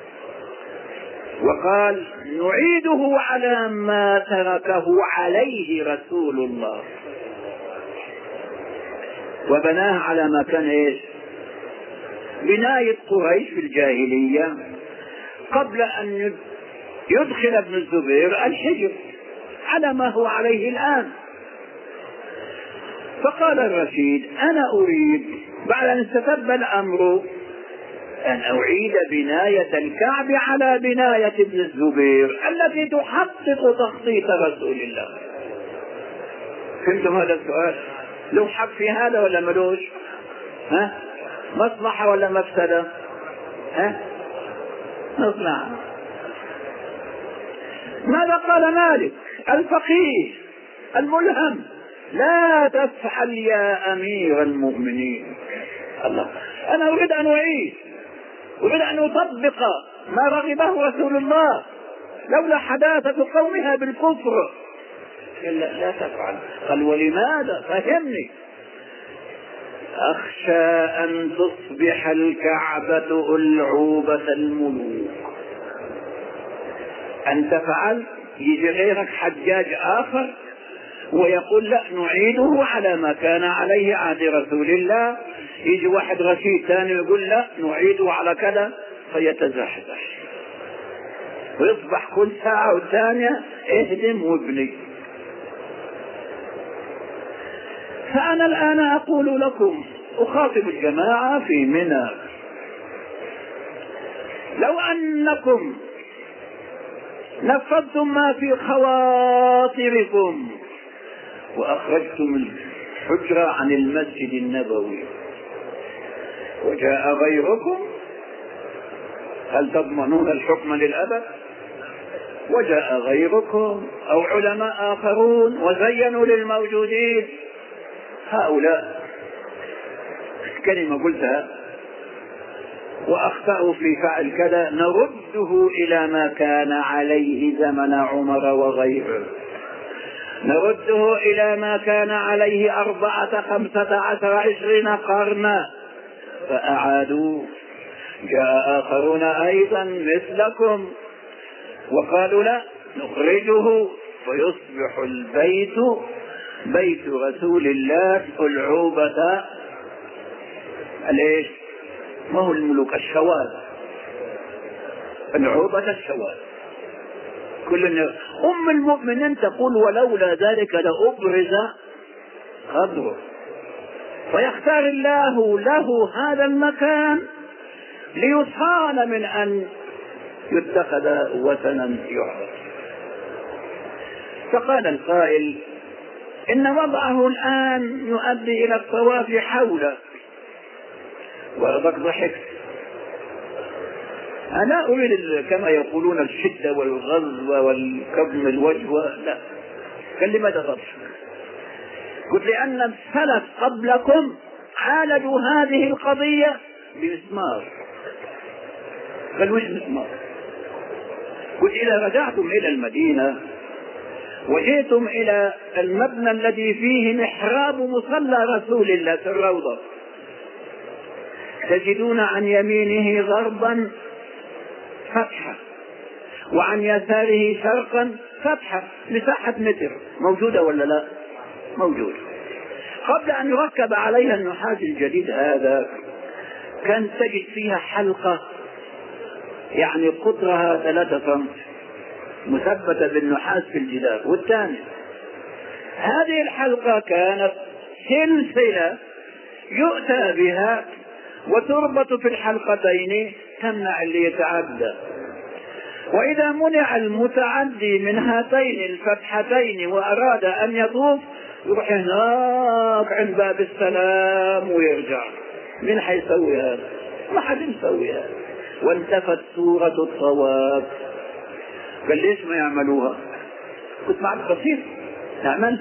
وقال نعيده على ما تركه عليه رسول الله وبناه على ما كان ايش بناية قريش في الجاهلية قبل ان يدخل ابن الزبير الحجر على ما هو عليه الآن. فقال الرشيد انا اريد بعد ان استتب الامر أن أعيد بناية الكعب على بناية ابن الزبير التي تحقق تخطيط رسول الله. فهمتم هذا السؤال؟ لو حق في هذا ولا ملوش؟ ها؟ مصلحة ولا مفسدة؟ ها؟ مصلحة. ماذا قال مالك الفقيه الملهم؟ لا تفعل يا أمير المؤمنين. الله، أنا أريد أن أعيد أريد أن أطبق ما رغبه رسول الله لولا حداثة قومها بالكفر. لا, لا تفعل. قال ولماذا؟ فهمني. أخشى أن تصبح الكعبة ألعوبة الملوك. أنت فعلت يجي غيرك حجاج آخر ويقول لا نعيده على ما كان عليه عهد رسول الله، يجي واحد رشيد ثاني يقول لا نعيده على كذا فيتزحزح ويصبح كل ساعة والثانية اهدم وابني. فأنا الآن أقول لكم أخاطب الجماعة في منى لو أنكم نفذتم ما في خواطركم وأخرجتم الحجرة عن المسجد النبوي وجاء غيركم هل تضمنون الحكم للأبد؟ وجاء غيركم أو علماء آخرون وزينوا للموجودين هؤلاء كلمة قلتها وأخطأوا في فعل كذا نرده إلى ما كان عليه زمن عمر وغيره، نرده إلى ما كان عليه أربعة خمسة عشر عشرين قرنا فأعادوا. جاء آخرون أيضا مثلكم وقالوا لا نخرجه فيصبح البيت بيت رسول الله ألعوبة ليش؟ ما هو الملوك الشواذ، ألعوبة الشواذ. كل أم المؤمنين تقول ولولا ذلك لأبرز قدره، ويختار الله له هذا المكان ليصان من أن يتخذ وثنا يعبد. فقال القائل إن وضعه الآن يؤدي إلى الطواف حوله، وربك ضحكت. أنا أريد كما يقولون الشدة والغضب والكظم الوجه، لا، قال لي ماذا تضحك؟ قلت لأن السلف قبلكم عالجوا هذه القضية بمسمار. قال وش مسمار؟ قلت إذا رجعتم إلى المدينة وجئتم إلى المبنى الذي فيه محراب مصلى رسول الله في الروضة تجدون عن يمينه ضربا فتحة وعن يساره شرقا فتحة مساحة متر، موجودة ولا لا؟ موجودة. قبل أن يركب عليها النحاس الجديد هذا كان تجد فيها حلقة يعني قطرها ثلاثة سنتي مثبتة بالنحاس في الجدار، والثاني هذه الحلقة كانت سلسلة يؤتى بها وتربط في الحلقتين تمنع اللي يتعدى. وإذا منع المتعدي من هاتين الفتحتين وأراد أن يطوف يروح هناك عند باب السلام ويرجع. من حيسوي هذا؟ ما حد يسوي هذا. وانتفت سورة الطواف. قال ليش ما يعملوها؟ كنت معك بسيط نعمل.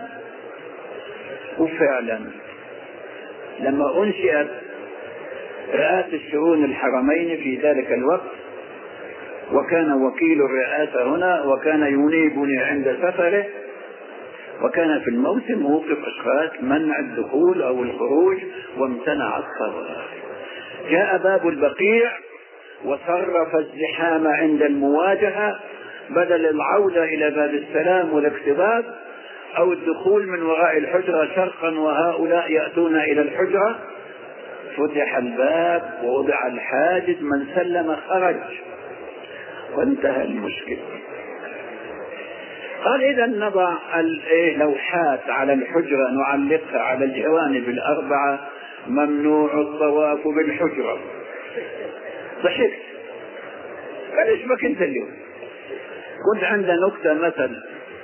وفعلا لما أنشئت رئاسة شؤون الحرمين في ذلك الوقت، وكان وكيل الرئاسة هنا وكان ينيبني عند سفره، وكان في الموسم موقف أشخاص منع الدخول أو الخروج وامتنع الصلاة. جاء باب البقيع وصرف الزحام عند المواجهة بدل العودة إلى باب السلام والاكتباب أو الدخول من وراء الحجرة شرقا وهؤلاء يأتون إلى الحجرة. فتح الباب ووضع الحاجز، من سلم خرج وانتهى المشكلة. قال إذا نضع اللوحات على الحجرة نعلقها على الجوانب الأربعة ممنوع الطواف بالحجرة. ضحكت. قال ايش بك انت اليوم؟ كنت عند نكتة مثلا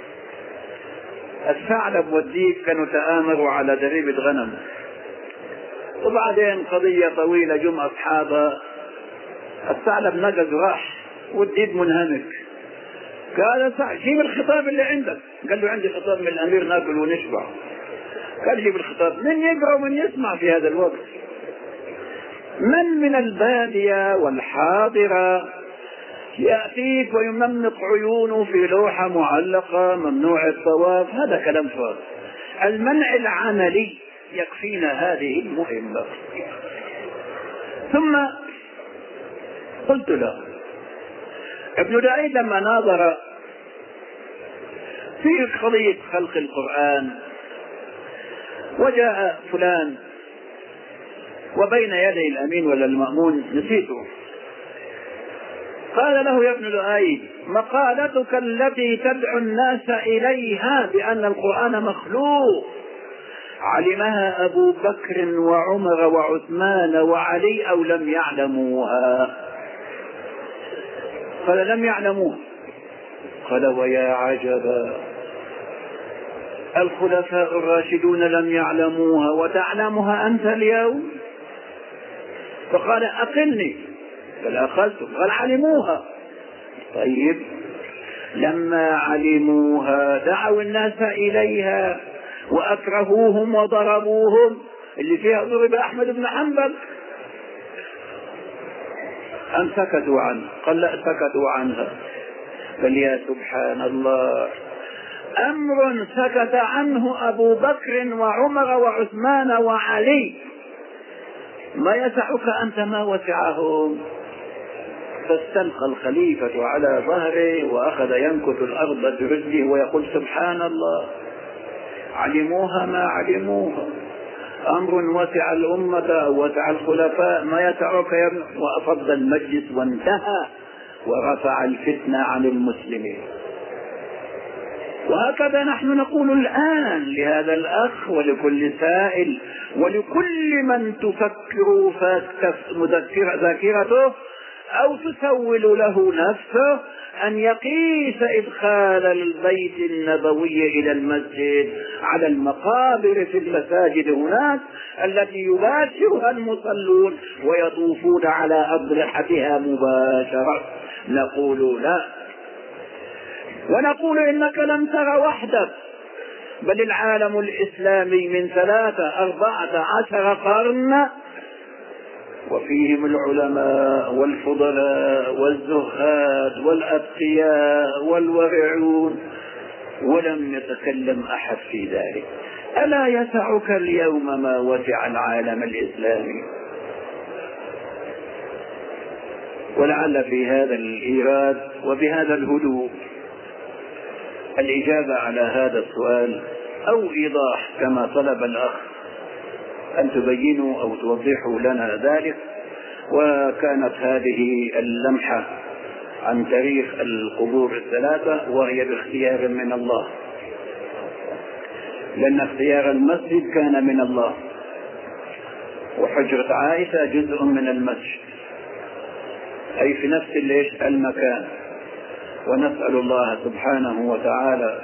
الثعلب والديك كانوا تآمروا على دريبة غنم، وبعدين قضية طويلة جم أصحابها، الثعلب نقز راح والديب منهمك. قال جيب الخطاب اللي عندك. قال له عندي خطاب من الأمير ناكل ونشبع. قال جيب الخطاب. من يقرأ ومن يسمع في هذا الوقت؟ من من البادية والحاضرة يأتيك ويمنق عيونه في لوحة معلقة ممنوع الطواف؟ هذا كلام فاضي. المنع العملي يكفينا هذه المهمة. ثم قلت له ابن داود لما ناظر في قضية خلق القرآن وجاء فلان وبين يدي الأمين ولا المأمون نسيته، قال له يا ابن داود مقالتك التي تدعو الناس إليها بأن القرآن مخلوق علمها أبو بكر وعمر وعثمان وعلي أو لم يعلموها؟ قال لم يعلموها. قال ويا عجبا، الخلفاء الراشدون لم يعلموها وتعلمها أنت اليوم؟ فقال أقلني. قال أخذت. قال علموها. طيب لما علموها دعوا الناس إليها وأكرهوهم وضربوهم، اللي فيها ضرب أحمد بن حنبل، أم سكتوا عنه؟ قال لا سكتوا عنها. قال يا سبحان الله، أمر سكت عنه أبو بكر وعمر وعثمان وعلي ما يسعك أنت ما وسعهم. فاستلقى الخليفة على ظهره وأخذ ينكت الأرض برجله ويقول سبحان الله، علموها ما علموها، أمر وسع الأمة وسع الخلفاء ما يسعك يا ابن. وأفض المجلس وانتهى ورفع الفتنة عن المسلمين. وهكذا نحن نقول الآن لهذا الأخ ولكل سائل ولكل من تفكر مذكرة ذاكرته أو تسول له نفسه أن يقيس إدخال البيت النبوي إلى المسجد على المقابر في المساجد هناك التي يباشرها المصلون ويطوفون على أضرحتها مباشرة. نقول لا، ونقول إنك لم تر وحدك، بل العالم الإسلامي من ثلاثة أربعة عشر قرن وفيهم العلماء والفضلاء والزهاد والأتقياء والورعون ولم يتكلم أحد في ذلك. ألا يسعك اليوم ما وسع العالم الإسلامي؟ ولعل في هذا الإيراد وبهذا الهدوء الإجابة على هذا السؤال أو إيضاح كما طلب الأخ أن تبينوا أو توضحوا لنا ذلك. وكانت هذه اللمحة عن تاريخ القبور الثلاثة وهي باختيار من الله. لأن اختيار المسجد كان من الله، وحجرة عائشة جزء من المسجد، أي في نفس المكان. ونسأل الله سبحانه وتعالى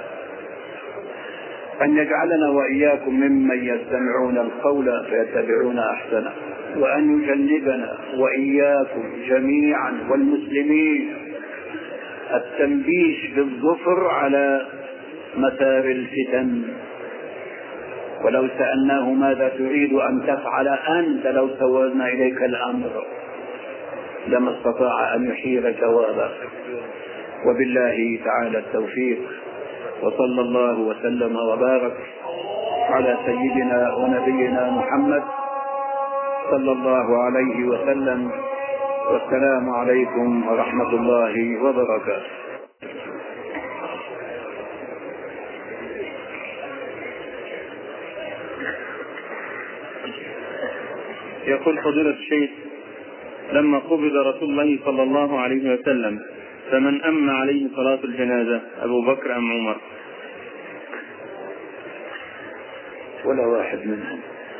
أن يجعلنا وإياكم ممن يستمعون القول فيتبعون أحسنه، وأن يجنبنا وإياكم جميعا والمسلمين التنبيش بالظفر على مسار الفتن. ولو سألناه ماذا تريد أن تفعل أنت لو سولنا إليك الأمر لما استطاع أن يحيل جوابك. وبالله تعالى التوفيق، وصلى الله وسلم وبارك على سيدنا ونبينا محمد صلى الله عليه وسلم، والسلام عليكم ورحمة الله وبركاته. يقول فضيلة الشيخ: لما قبض رسول الله صلى الله عليه وسلم فمن أمن عليه صلاة الجنازة، أبو بكر أم عمر؟ ولا واحد منهم.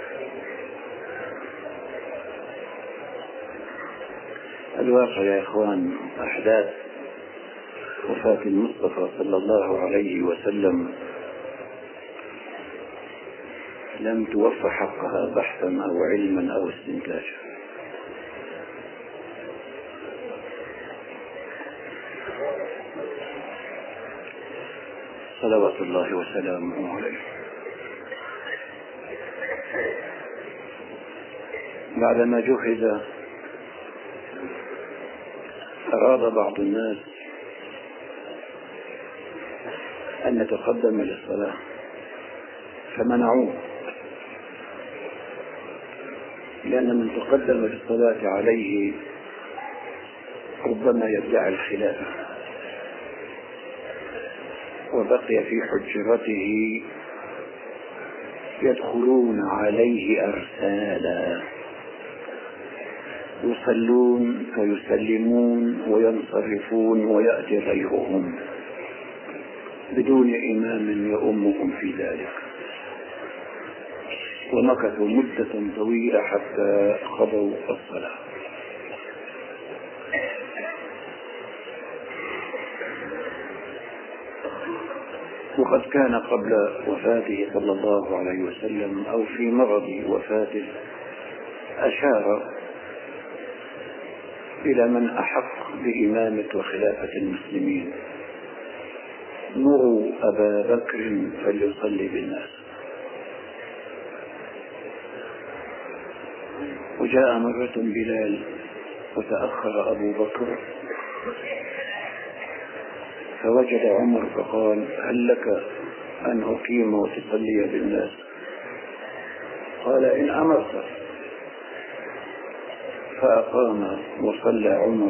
الواقع يا إخوان، أحداث وفاة المصطفى صلى الله عليه وسلم لم توفى حقها بحثا أو علما أو استنتاجا. صلوات الله وسلامه عليه. بعدما جهز أراد بعض الناس أن نتقدم للصلاة فمنعوه، لأن من تقدم للصلاة عليه ربما يدعي الخلافة، وبقي في حجرته يدخلون عليه أرسالا يصلون ويسلمون وينصرفون ويأتي غيرهم بدون إمام يؤمهم في ذلك. ومكثوا مدة طويلة حتى قضوا الصلاة. وقد كان قبل وفاته صلى الله عليه وسلم أو في مرض وفاته أشار إلى من أحق بإمامة وخلافة المسلمين: مروا أبا بكر فليصلي بالناس. وجاء مرة بلال وتأخر أبو بكر فوجد عمر فقال: هل لك أن أقيم وتصلي بالناس؟ قال: إن أمرت. فأقام وصلى عمر،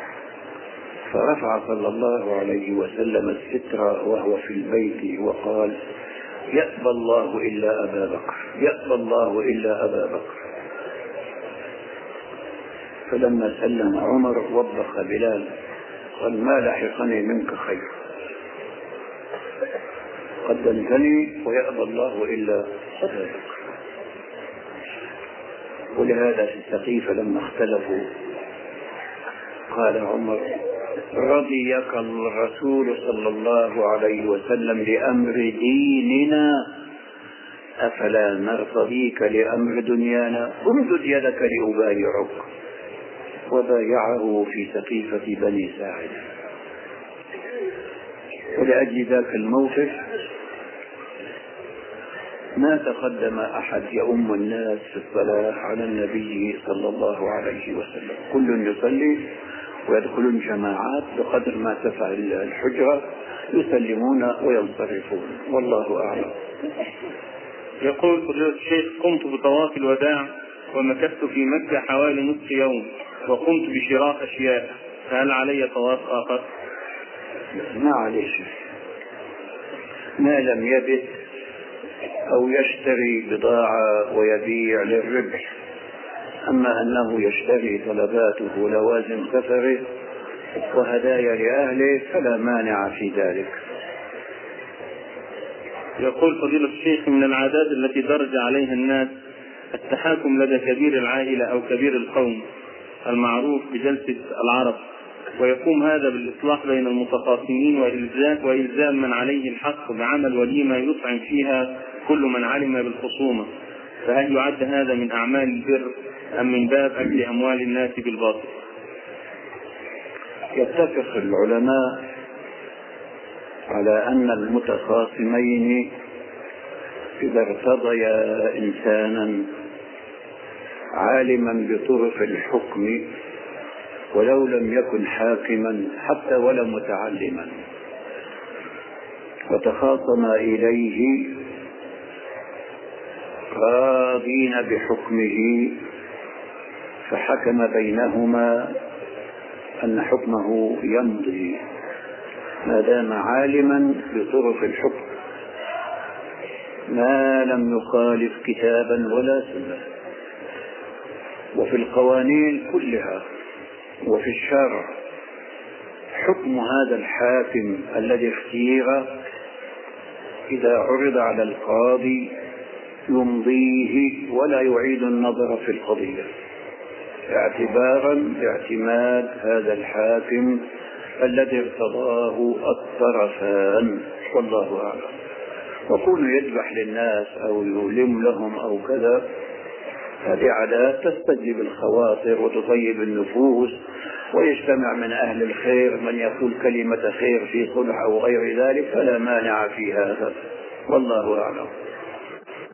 فرفع صلى الله عليه وسلم الستر وهو في البيت وقال: يأبى الله إلا أبا بكر، يأبى الله إلا أبا بكر. فلما سلم عمر وبخ بلال قال: ما لحقني منك خير، قدمتني ويأبى الله إلا أبا بكر. ولهذا في السقيفة لما اختلفوا قال عمر: رضيك الرسول صلى الله عليه وسلم لأمر ديننا، أفلا نرتضيك لأمر دنيانا؟ امدد يدك لأبايعك. وبايعه في سقيفة بني ساعد. ولأجل ذاك الموقف ما تقدم أحد يؤم الناس في الصلاة على النبي صلى الله عليه وسلم، كل يصلي ويدخلون جماعات بقدر ما تفعل الحجرة، يسلمون وينصرفون، والله أعلم. يقول فضيلة الشيخ: قمت بطواف الوداع ومكثت في مكة حوالي نصف يوم، وقمت بشراء أشياء، فهل علي طواف آخر؟ ما عليه شيء، ما لم يبت أو يشتري بضاعة ويبيع للربح. أما أنه يشتري طلباته لوازم سفره وهدايا لأهله فلا مانع في ذلك. يقول فضيلة الشيخ: من العادات التي درج عليها الناس التحاكم لدى كبير العائلة أو كبير القوم المعروف بجلسة العرب، ويقوم هذا بالإصلاح بين المتخاصمين وإلزام, وإلزام من عليه الحق بعمل وليمة يطعم فيها كل من علم بالخصومة، فهل يعد هذا من أعمال البر أم من باب أكل أموال الناس بالباطل؟ يتفق العلماء على أن المتخاصمين إذا ارتضيا إنسانا عالما بطرق الحكم ولو لم يكن حاكما حتى ولا متعلما وتخاصم إليه راضين بحكمه، فحكم بينهما أن حكمه يمضي ما دام عالما بطرق الحكم ما لم يخالف كتابا ولا سنة. وفي القوانين كلها وفي الشرع حكم هذا الحاكم الذي اختير إذا عرض على القاضي يمضيه ولا يعيد النظر في القضية، اعتبارا باعتماد هذا الحاكم الذي ارتضاه الطرفان، والله أعلم. وكونه يذبح للناس أو يلم لهم أو كذا هذه عادات تستجلب الخواطر وتطيب النفوس، ويجتمع من أهل الخير من يقول كلمة خير في صلح أو غير ذلك، فلا مانع في هذا، والله أعلم.